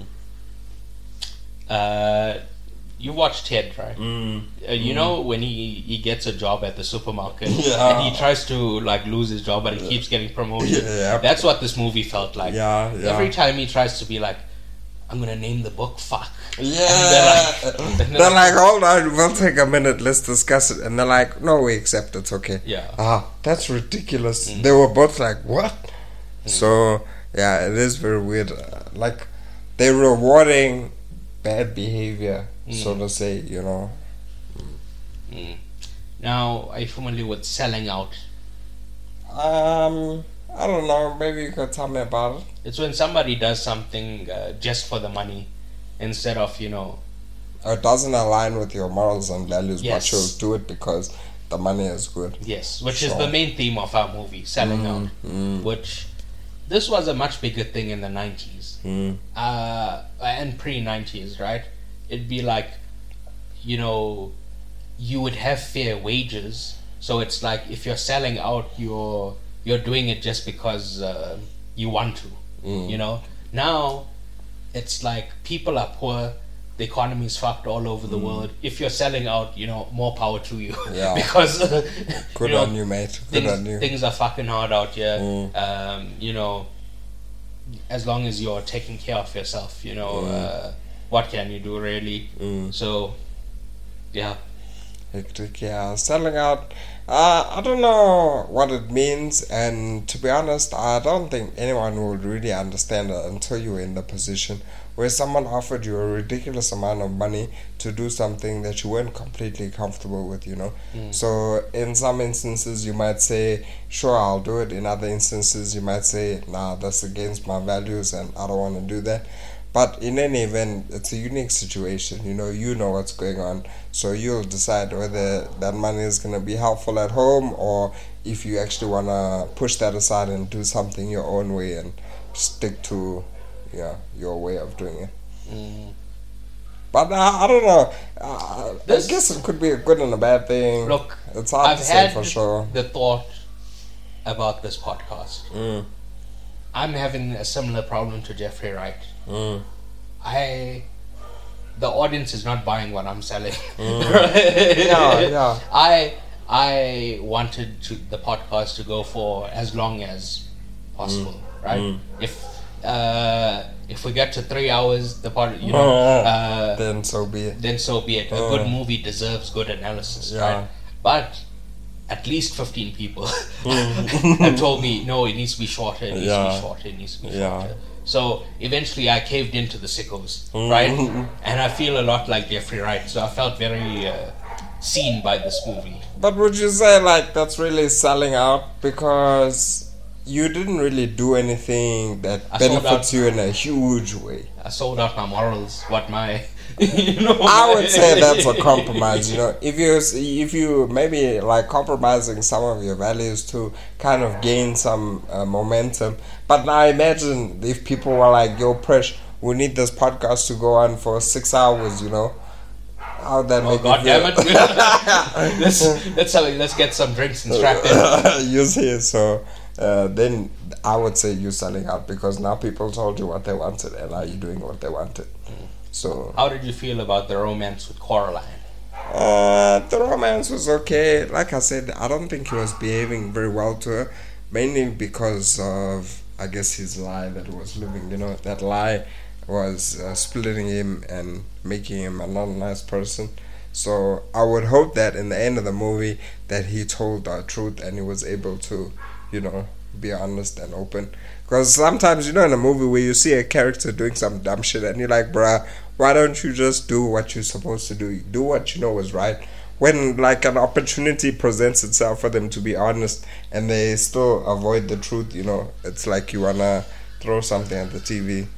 Uh, you watched Ted, right? Mm. Uh, you Mm. know when he, he gets a job at the supermarket Yeah. and he tries to like lose his job, but he keeps getting promoted. Yeah. That's what this movie felt like. Yeah, yeah. Every time he tries to be like, I'm gonna name the book fuck. Yeah. And they're like, and They're they're like, hold on, we'll take a minute, let's discuss it. And they're like, no, we accept, it's okay. Yeah. Ah, that's ridiculous. Mm. They were both like, what? Mm. So, yeah, it is very weird. Uh, like, they're rewarding bad behavior, Mm. so to say, you know. Mm. Now, are you familiar with selling out? Um, I don't know, maybe you could tell me about it. It's when somebody does something uh, just for the money instead of, you know, It doesn't align with your morals and values, Yes. but you'll do it because the money is good. yes, which is Sure. the main theme of our movie, selling Mm, out. mm, Which, this was a much bigger thing in the nineties. mm. Uh, and pre-nineties, right? It'd be like, you know, you would have fair wages. So it's like if you're selling out, you're you're doing it just because uh, you want to. Mm. You know. Now, it's like people are poor. The economy is fucked all over the world. If you're selling out, you know, more power to you. Yeah. Because uh, Good you know, on you, mate. Good things, on you. things are fucking hard out here. Mm. Um, you know, as long as you're taking care of yourself, you know, Mm. uh, what can you do really? Mm. So, yeah. Hectic, yeah. Selling out, Uh, I don't know what it means, and to be honest, I don't think anyone would really understand it until you're in the position where someone offered you a ridiculous amount of money to do something that you weren't completely comfortable with, you know. Mm. So in some instances, you might say, sure, I'll do it. In other instances, you might say, nah, that's against my values and I don't want to do that. But in any event, it's a unique situation. You know, you know what's going on. So you'll decide whether that money is going to be helpful at home or if you actually want to push that aside and do something your own way and stick to yeah, your way of doing it. Mm. But uh, I don't know. Uh, This- I guess it could be a good and a bad thing. Look, it's hard I've to say had for sure. the thought about this podcast. Mm, I'm having a similar problem to Jeffrey Wright. mm, I, the audience is not buying what I'm selling. yeah, yeah. I, I wanted to the podcast to go for as long as possible, right? mm. If uh, if we get to three hours, the part you know, uh, Then so be it. then so be it. A Uh. good movie deserves good analysis, Yeah. right? But at least fifteen people have told me, no, it needs to be shorter, it needs to Yeah. be shorter, it needs to be Yeah. shorter. So eventually I caved into the sickos, Mm. right? And I feel a lot like Jeffrey Wright, so I felt very uh, seen by this movie. But would you say like that's really selling out because you didn't really do anything that I sold benefits out. you in a huge way? I sold out my morals, what my, you know. I would my- say that's a compromise. You know, if you if you maybe like compromising some of your values to kind of gain some uh, momentum. But now imagine if people were like, "Yo, Presh, we need this podcast to go on for six hours." You know, how would that Oh, make God you damn feel? it. let's, let's, have a- let's get some drinks and strap in. You see, so uh, then I would say you're selling out because now people told you what they wanted and now you're doing what they wanted. So How did you feel about the romance with Coraline? uh, the romance was okay. Like I said, I don't think he was behaving very well to her, mainly because of I guess his lie that he was living. You know, that lie was uh, splitting him and making him a not nice person. So I would hope that in the end of the movie that he told the truth and he was able to, you know, be honest and open. Because sometimes, you know, in a movie where you see a character doing some dumb shit and you're like, bruh, why don't you just do what you're supposed to do? Do what you know is right. When like an opportunity presents itself for them to be honest and they still avoid the truth, you know, it's like you wanna throw something at the T V.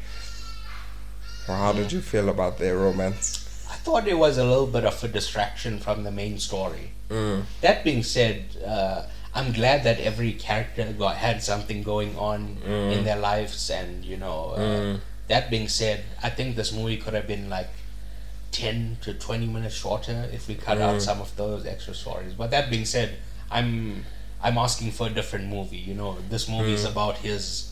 Well, how did you feel about their romance? I thought it was a little bit of a distraction from the main story. Mm. That being said, uh, I'm glad that every character got, had something going on Mm. in their lives, and you know. Uh, Mm. That being said, I think this movie could have been like ten to twenty minutes shorter if we cut out Mm. some of those extra stories. But that being said, I'm I'm asking for a different movie. You know, this movie is Mm. about his.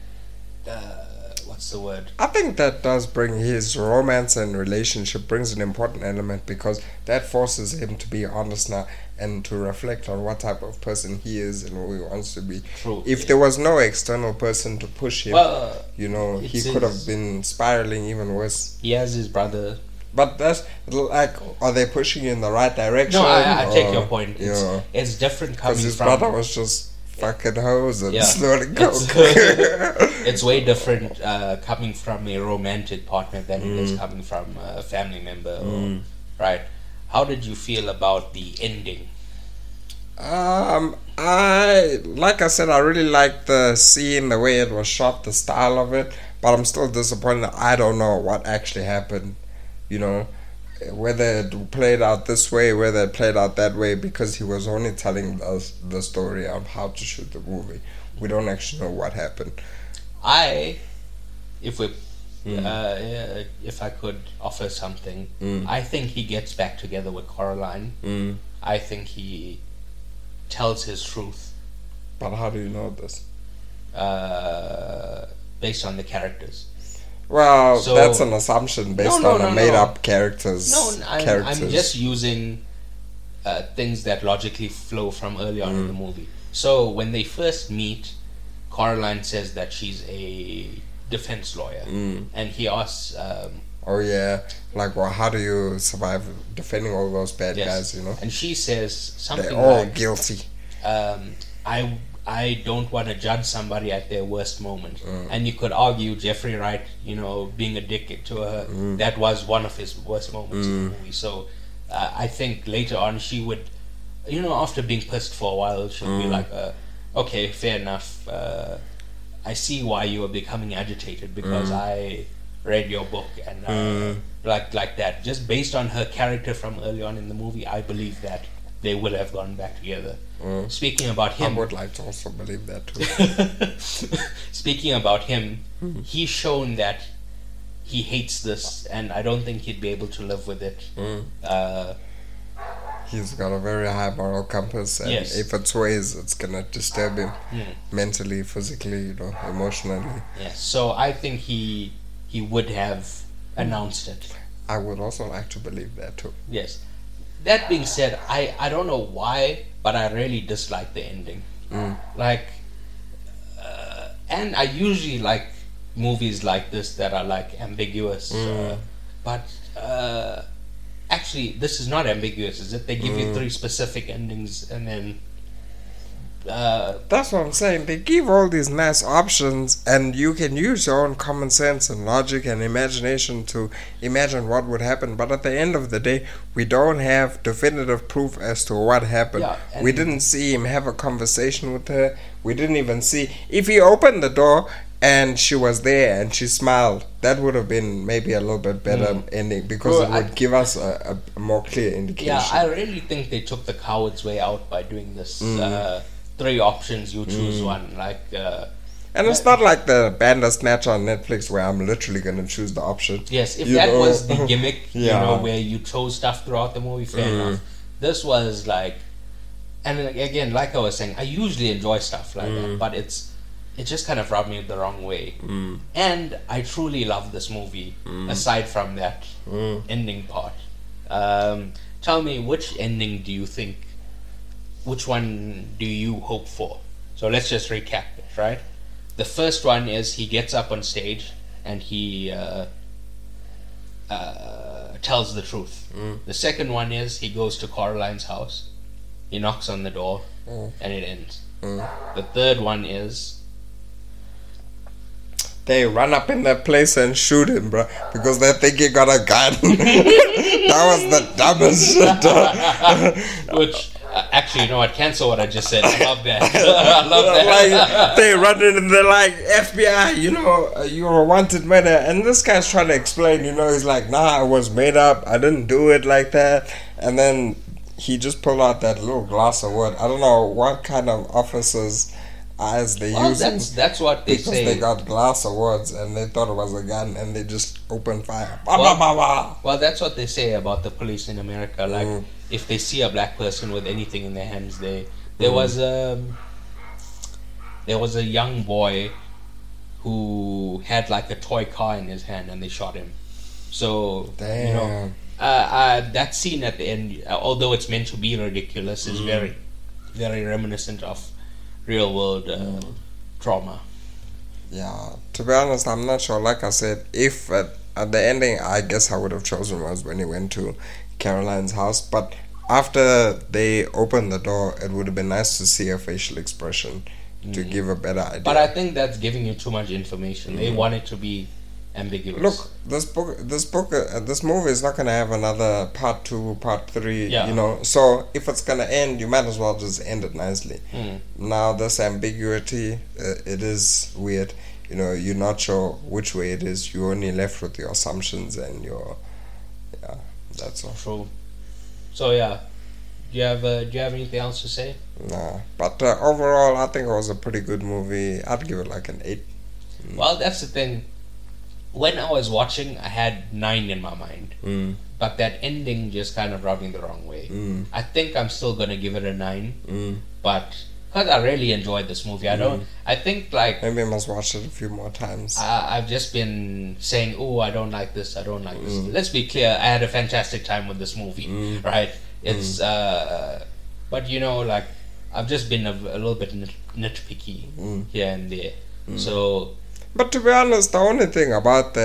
Uh, what's the word? I think that does bring his romance and relationship brings an important element because that forces him to be honest now and to reflect on what type of person he is and who he wants to be. True. If there was no external person to push him, Well, you know, he it's could have his- been spiraling even worse. he has his brother. But that's like, are they pushing you in the right direction? No, I, I take or- your point. It's, Yeah, it's different coming because his from. brother was just fucking hoes and Yeah. snorting It's- coke. It's way different uh, coming from a romantic partner than it is Mm. coming from a family member, or, Mm. right? How did you feel about the ending? Um, I like I said, I really liked the scene, the way it was shot, the style of it. But I'm still disappointed. I don't know what actually happened. You know, whether it played out this way, whether it played out that way, because he was only telling us the story of how to shoot the movie. We don't actually know what happened. I, if we, Mm. uh, yeah, if I could offer something, Mm. I think he gets back together with Coraline. Mm. I think he tells his truth, But how do you know this? uh, based on the characters. Well, So- that's an assumption based no, on no, a no. made-up characters. No, I'm, characters. I'm just using uh, things that logically flow from early on in Mm. the movie. So when they first meet, Coraline says that she's a defense lawyer, Mm. and he asks um, Oh yeah, like well, how do you survive defending all those bad Yes. guys? You know, And she says something they're all like, guilty. um, I I don't want to judge somebody at their worst moment. Mm. And you could argue Jeffrey Wright, you know, being a dick to her, Mm. that was one of his worst moments in the Mm. movie. So uh, I think later on she would, you know, after being pissed for a while, she'll be Mm. like, uh, okay, fair enough. Uh, I see why you are becoming agitated because Mm. I read your book and uh, Mm. like like that. Just based on her character from early on in the movie, I believe that they would have gone back together. Mm. Speaking about I him, would like to also believe that too. speaking about him, Mm. he's shown that he hates this, and I don't think he'd be able to live with it. Mm. Uh, He's got a very high moral compass, and Yes. if it sways, it's gonna disturb him mm, mentally, physically, you know, emotionally. yes, so I think he he would have announced it. I would also like to believe that too. Yes. That being said, I I don't know why, but I really dislike the ending. Mm. Like, uh, and I usually like movies like this that are like ambiguous, Mm. uh, but uh, actually this is not ambiguous, is it? They give you Mm. three specific endings and then uh, That's what I'm saying. They give all these nice options, and you can use your own common sense and logic and imagination to imagine what would happen. But at the end of the day, we don't have definitive proof as to what happened. Yeah, and- we didn't see him have a conversation with her. We didn't even see if he opened the door and she was there and she smiled. That would have been maybe a little bit better Mm. ending because Well, it would I- give us a, a more clear indication. yeah, I really think they took the coward's way out by doing this. Mm. Uh, three options, you choose Mm. one. Like, uh, And it's not like the Bandersnatch on Netflix where I'm literally gonna choose the option. yes, if You that know? was the gimmick, you Yeah. know, where you chose stuff throughout the movie, fair Mm. enough. This was like, and then again, like I was saying, I usually enjoy stuff like that, Mm. but it's it just kind of rubbed me the wrong way. Mm. And I truly love this movie, Mm. aside from that Mm. ending part. Um, tell me, which ending do you think, which one do you hope for? So let's just recap it, right? The first one is he gets up on stage and he uh, uh, tells the truth. Mm. The second one is he goes to Coraline's house, he knocks on the door, Mm. and it ends. Mm. The third one is They run up in that place and shoot him, bro, because they think he got a gun. That was the dumbest shit. which uh, actually, you know what? Cancel what I just said. I love that. I love that. Like they run in and they're like, F B I, you know, uh, you're a wanted murder. And this guy's trying to explain, you know, he's like, nah, it was made up. I didn't do it like that. And then he just pulled out that little glass of wood. I don't know what kind of officers' eyes they Well, use. that's that's what they Because say. they got glass awards and they thought it was a gun and they just opened fire. Bah, Well- bah, bah, bah. Well, that's what they say about the police in America. Like, Mm. if they see a black person with anything in their hands, they there Mm. was a there was a young boy who had like a toy car in his hand, and they shot him. So Damn. you know, uh, uh, that scene at the end, uh, although it's meant to be ridiculous, is Mm. very very reminiscent of real world uh, Mm. trauma. Yeah, to be honest, I'm not sure. Like I said, if at, at the ending, I guess I would have chosen was when he went to Caroline's house. But after they opened the door, it would have been nice to see a facial expression to Mhm. give a better idea. But I think that's giving you too much information. They Mm. want it to be ambiguous. Look, this book, this book, uh, this movie is not gonna have another part two, part three. Yeah. You know, so if it's gonna end, you might as well just end it nicely. Mm. Now this ambiguity, uh, it is weird. You know, you're not sure which way it is. You're only left with your assumptions and your, yeah, that's all. True. So yeah, do you have uh, do you have anything else to say? Nah, but uh, overall, I think it was a pretty good movie. I'd give it like an eight. Well, that's the thing. When I was watching, I had nine in my mind, Mm, but that ending just kind of rubbed me the wrong way. mm, I think I'm still gonna give it a nine, mm. but because I really enjoyed this movie, I don't. I think like Maybe I must watch it a few more times. I, I've just been saying, oh, I don't like this, I don't like this. Mm. Let's be clear, I had a fantastic time with this movie, Mm. right? It's, uh, but you know, like, I've just been a, a little bit nit, nitpicky Mm. here and there. So, But to be honest, the only thing about that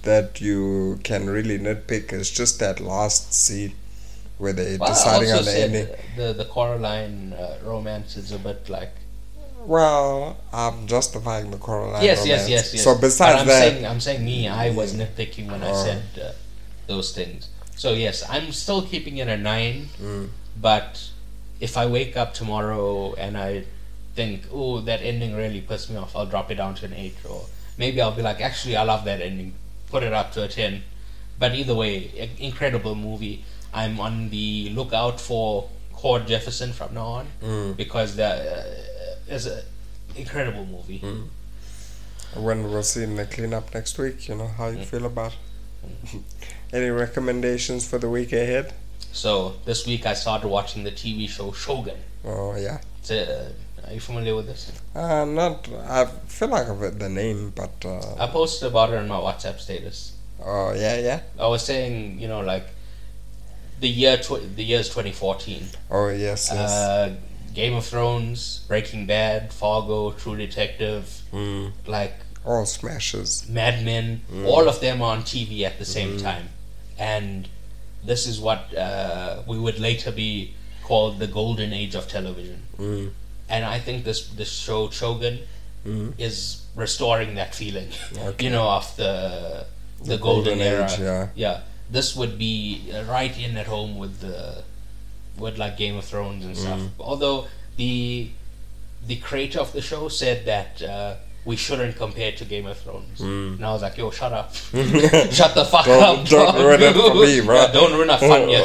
that you can really nitpick is just that last scene where they're Well, deciding I on also the said ending. the the Coraline uh, romance is a bit like. Well, I'm justifying the Coraline Yes, romance. yes, yes, yes. So But besides I'm that, saying, I'm saying me, I was nitpicking when I Oh. said uh, those things. So yes, I'm still keeping it a nine. Mm. But if I wake up tomorrow and I think, oh, that ending really pissed me off, I'll drop it down to an eight, or maybe I'll be like, actually, I love that ending, put it up to a ten. But either way, i- incredible movie. I'm on the lookout for Cord Jefferson from now on Mm. because that uh, is an incredible movie. Mm. when we're seeing the cleanup next week, you know how you Mm. feel about it. Any recommendations for the week ahead? So this week I started watching the T V show Shogun. Oh yeah. It's a, are you familiar with this? Uh, not. I feel like I've heard the name, but. Uh, I posted about it on my WhatsApp status. oh yeah, yeah. I was saying, you know, like the year tw- the year's twenty fourteen. Oh yes, yes. Uh, Game of Thrones, Breaking Bad, Fargo, True Detective, mm. like All smashes. Mad Men, Mm. all of them are on T V at the same Mm. time, and this is what uh, we would later be called the golden age of television. Mm. And I think this this show Shogun Mm. is restoring that feeling, Okay. you know, of the the, The golden, golden era. age, yeah. yeah. This would be uh, right in at home with the with like Game of Thrones and stuff. Mm. Although the the creator of the show said that uh, we shouldn't compare it to Game of Thrones. Mm. And I was like, yo, shut up. Shut the fuck Don't- up. don't bro. ruin it for me, bro. Yeah, don't ruin our fun yet.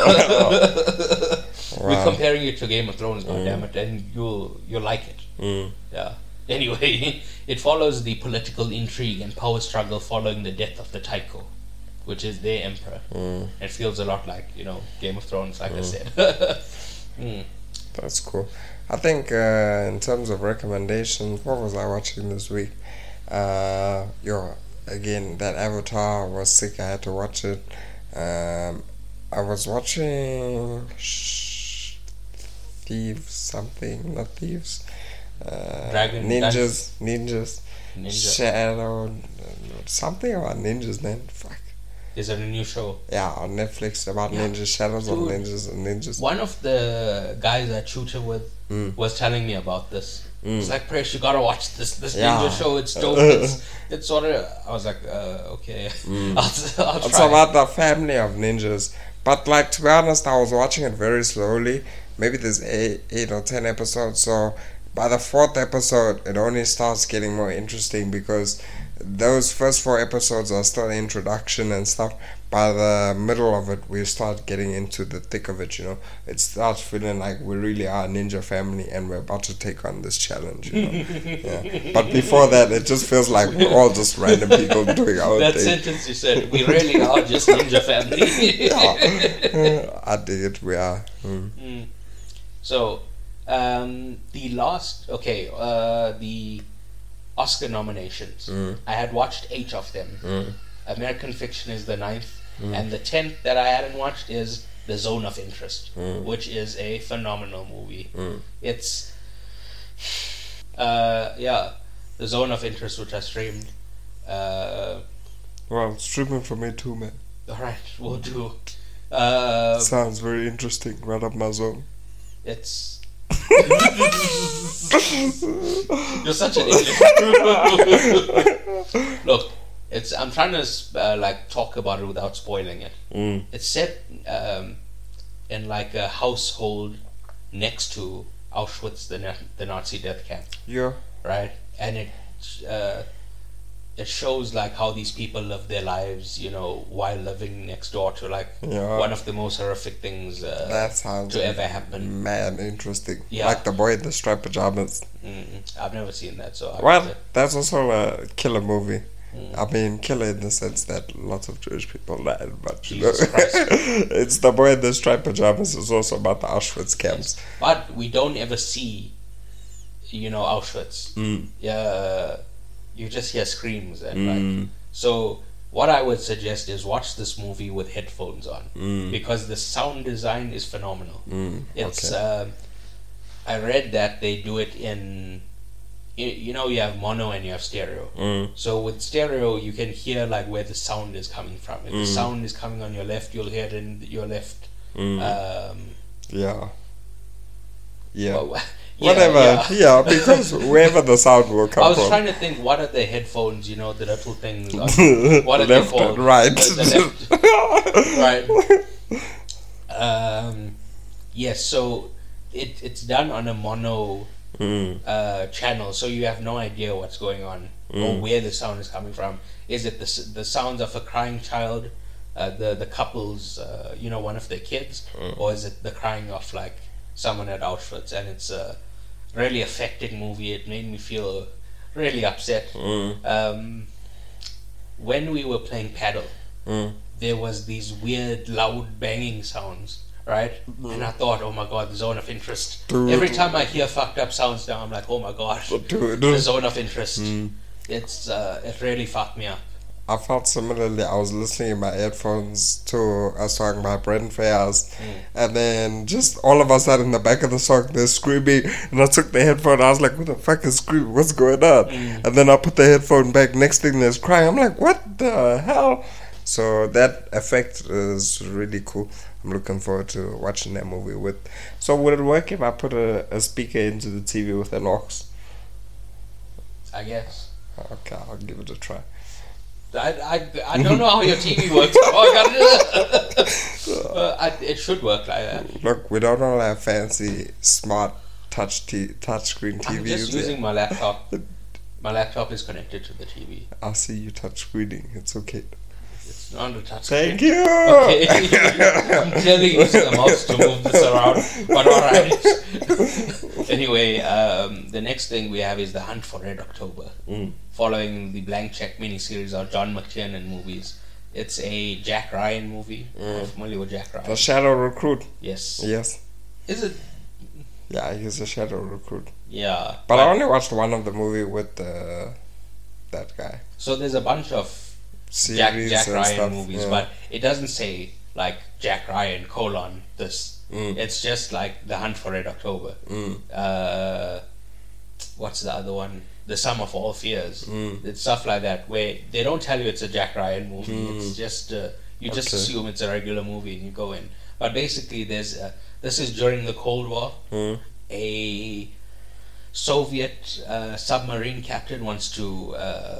We're Wow. comparing it to Game of Thrones, Mm. goddammit, and you'll you'll like it. Mm. Yeah. Anyway, it follows the political intrigue and power struggle following the death of the Taiko, which is their emperor. Mm. It feels a lot like, you know, Game of Thrones, like I said. mm. That's cool. I think uh, in terms of recommendations, what was I watching this week? Uh, yo, again, that Avatar was sick. I had to watch it. Um, I was watching Sh- Thieves something, not Thieves. Uh, Dragon Ninjas, Ninjas, Ninja. Shadow, something about ninjas, man. Fuck. Is it a new show? Yeah, on Netflix about Yeah. ninjas, Shadows of Dude. Ninjas and Ninjas. One of the guys I tutor with Mm. was telling me about this. Mm. It's like, Presh, you gotta watch this this Yeah. ninja show. It's dope. It's, it's sort of. I was like, uh, okay, Mm. I'll, I'll It's try. about the family of ninjas. But like to be honest, I was watching it very slowly. Maybe there's eight, eight or ten episodes. So by the fourth episode, it only starts getting more interesting because those first four episodes are still introduction and stuff. By the middle of it, we start getting into the thick of it. You know, it starts feeling like we really are a ninja family and we're about to take on this challenge. You know, yeah. But before that, it just feels like we're all just random people doing our That thing. sentence you said, we really are just ninja family. Yeah. I dig it. We are. Mm. Mm. So, um, the last, okay, uh, the Oscar nominations. Mm. I had watched eight of them. Mm. American Fiction is the ninth, Mm. and the tenth that I hadn't watched is The Zone of Interest, Mm. which is a phenomenal movie. Mm. It's, uh, yeah, The Zone of Interest, which I streamed. Uh, Well, streaming for me too, man. alright, we'll do. Uh, Sounds very interesting. Right up my zone. it's. You're such an English. Look, it's. I'm trying to uh, like talk about it without spoiling it. Mm. It's set um, in like a household next to Auschwitz, the na- the Nazi death camp, Yeah. right? And it uh, it shows like how these people live their lives, you know, while living next door to like Yeah. one of the most horrific things uh, That sounds to ever happen. mad interesting. Yeah. Like the boy in the striped pajamas. Mm, I've never seen that, so I Well, would say- that's also a killer movie. Mm. I mean, killer in the sense that lots of Jewish people died, but you know, Jesus Christ. it's the boy in the striped pajamas is also about the Auschwitz camps. But we don't ever see, you know, Auschwitz. Mm. Yeah, you just hear screams and like. Mm. So what I would suggest is watch this movie with headphones on Mm. because the sound design is phenomenal. Mm. It's. Okay. Um, I read that they do it in you, you know you have mono and you have stereo. Mm. So with stereo, you can hear like where the sound is coming from. If Mm. the sound is coming on your left, you'll hear it in your left. Mm. Um, yeah. Yeah. well, yeah, Whatever. yeah. Yeah. Because wherever the sound will come I was from. trying to think, what are the headphones? You know, the little things. On, what are Left they called? and right. The, the left. Right. Um. Yes. So it it's done on a mono Mm. uh, channel, so you have no idea what's going on or Mm. where the sound is coming from. Is it the s- the sounds of a crying child, uh, the the couple's, uh, you know, one of their kids, Mm. or is it the crying of like someone at Auschwitz? And it's a really affecting movie. It made me feel really upset. Mm. Um, when we were playing paddle, Mm. there was these weird loud banging sounds, right? And I thought, oh my god, the zone of interest. Dude. Every time I hear fucked up sounds now, I'm like, oh my gosh, Dude. the zone of interest. Mm. It's uh, it really fucked me up. I felt similarly. I was listening in my headphones to a song by Brent Fayers, Mm. and then just all of a sudden in the back of the song they're screaming, and I took the headphone. I was like, "What the fuck is screaming? What's going on?" Mm. And then I put the headphone back. Next thing there's crying. I'm like, "What the hell?" So that effect is really cool. I'm looking forward to watching that movie with. So would it work if I put a, a speaker into the T V with an aux? I guess. Okay, I'll give it a try. I, I, I don't know how your T V works. Oh, I got uh, I, it should work like that. Look, we don't all have fancy, smart touch t- touch screen T Vs. I'm just yet. using my laptop. My laptop is connected to the T V. I see you touch screening. It's okay. It's not a touch Thank screen. you. Okay. I'm clearly using a mouse to move this around, but alright. Anyway, um, the next thing we have is The Hunt for Red October, Mm. following the Blank Check miniseries of John McTiernan movies. It's a Jack Ryan movie. Mm. I'm familiar with Jack Ryan. The Shadow Recruit. Yes. Yes. Is it? Yeah, he's a Shadow Recruit. Yeah. But I only watched one of the movie with uh, that guy. So there's a bunch of Series Jack, Jack and Ryan stuff. movies, yeah. but it doesn't say like Jack Ryan colon this. Mm. It's just like The Hunt for Red October. Mm. Uh, what's the other one? The Sum of All Fears. Mm. It's stuff like that where they don't tell you it's a Jack Ryan movie. Mm. It's just uh, you just Okay. assume it's a regular movie and you go in. But basically, there's uh, this is during the Cold War. Mm. A Soviet uh, submarine captain wants to uh,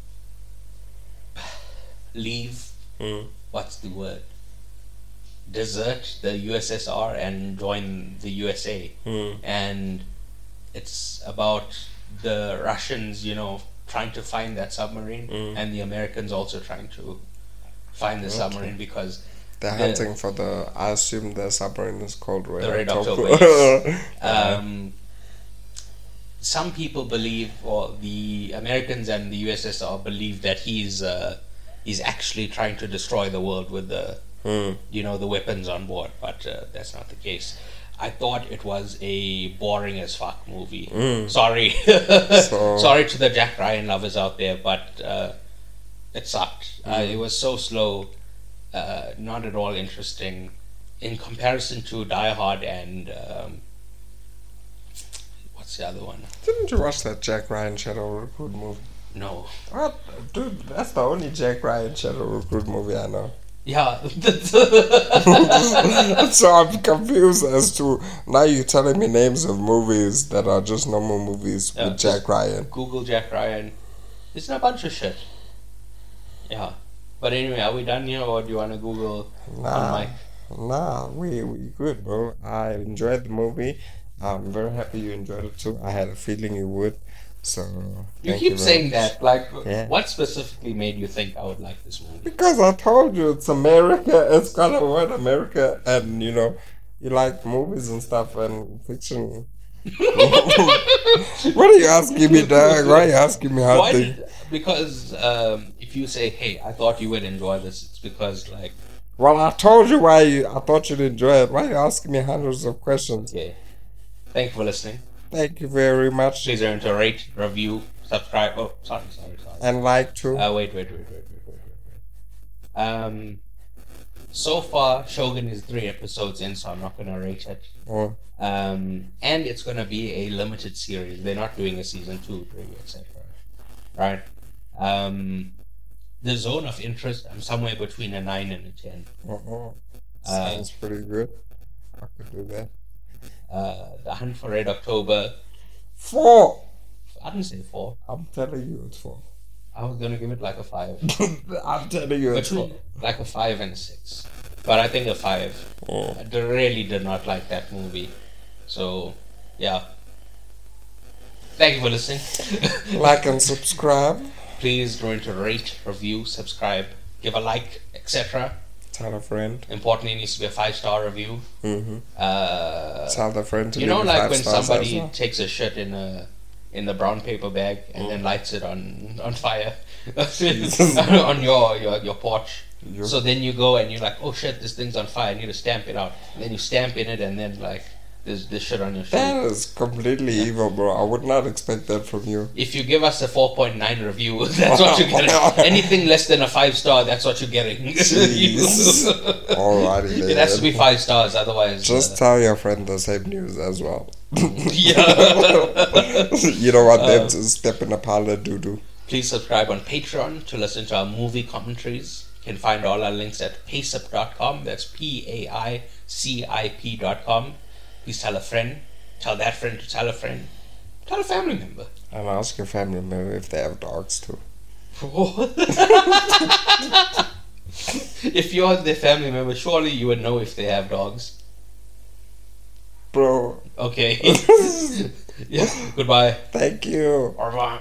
leave. Mm. What's the word? Desert the U S S R and join the U S A. Mm. And it's about the Russians, you know, trying to find that submarine, Mm. and the Americans also trying to find the Okay. submarine because They're The- hunting for the. I assume the submarine is called Red The Red October. October, yes. Uh, um, some people believe, or the Americans and the U S S R believe that he's uh, he's actually trying to destroy the world with the mm. you know the weapons on board, but uh, that's not the case. I thought it was a boring as fuck movie. Mm. Sorry, So- sorry to the Jack Ryan lovers out there, but uh, it sucked. Uh, Mm. it was so slow, uh, not at all interesting in comparison to Die Hard and um, what's the other one? Didn't you watch that Jack Ryan Shadow Recruit movie? No. What? Dude, that's the only Jack Ryan Shadow Recruit movie I know. Yeah. So I'm confused as to now you're telling me names of movies that are just normal movies Yeah, with Jack just- Ryan. Google Jack Ryan. It's a bunch of shit. Yeah. But anyway, are we done here or do you want to Google on Nah, mic? nah, we we good, bro. I enjoyed the movie. I'm very happy you enjoyed it too. I had a feeling you would. So You thank keep very saying much. that. Like, Yeah. what specifically made you think I would like this movie? Because I told you it's America. It's got a word America, and you know you like movies and stuff and fiction. What are you asking me, dog? Why are you asking me how Why to? did, because um, if you say, "Hey, I thought you would enjoy this," it's because like, Well, I told you why you. I thought you'd enjoy it. Why are you asking me hundreds of questions? okay. Thank you for listening. Thank you very much, Please remember to rate, review, subscribe. Oh, sorry, sorry, sorry. and like too. Uh, wait, wait, wait, wait, wait, wait, wait. wait. Um, So far, Shogun is three episodes in, so I'm not gonna rate it. Oh, Um, and it's gonna be a limited series. They're not doing a season two, three, et cetera. Right? Um, the zone of interest, I'm somewhere between a nine and a ten. uh-uh. Uh, Sounds pretty good. I could do that. Uh, The Hunt for Red October. Four. I didn't say four. I'm telling you, it's four. I was gonna give it like a five. I'm telling you, it's Between four. like a five and a six. But I think a five. Oh. I d- really did not like that movie. So, yeah. Thank you for listening. Like and subscribe. Please don't to rate, review, subscribe, give a like, et cetera. Tell a friend. Importantly, it needs to be a five star review. Mm-hmm. Uh, Tell a friend to you know, leave like five when stars somebody as well. takes a shit in a in the brown paper bag and then lights it on on fire on your, your your porch. Yep. So then you go and you're like, oh shit, this thing's on fire. I need to stamp it out. And then you stamp in it, and then like there's this shit on your shoe. That is completely evil, bro. I would not expect that from you. If you give us a four point nine review, that's what you're getting. Anything less than a five star, that's what you're getting. Jeez. Alrighty then. It has to be five stars, otherwise. Just uh, tell your friend the same news as well. yeah. You don't want them Uh, to step in a pile of doo-doo. Please subscribe on Patreon to listen to our movie commentaries. You can find all our links at paicip dot com. That's P A I C I P dot com. Please tell a friend. Tell that friend to tell a friend. Tell a family member. And ask your family member if they have dogs too. If you're their family member, surely you would know if they have dogs. Bro, Okay. Yeah. Goodbye. thank you. Au revoir.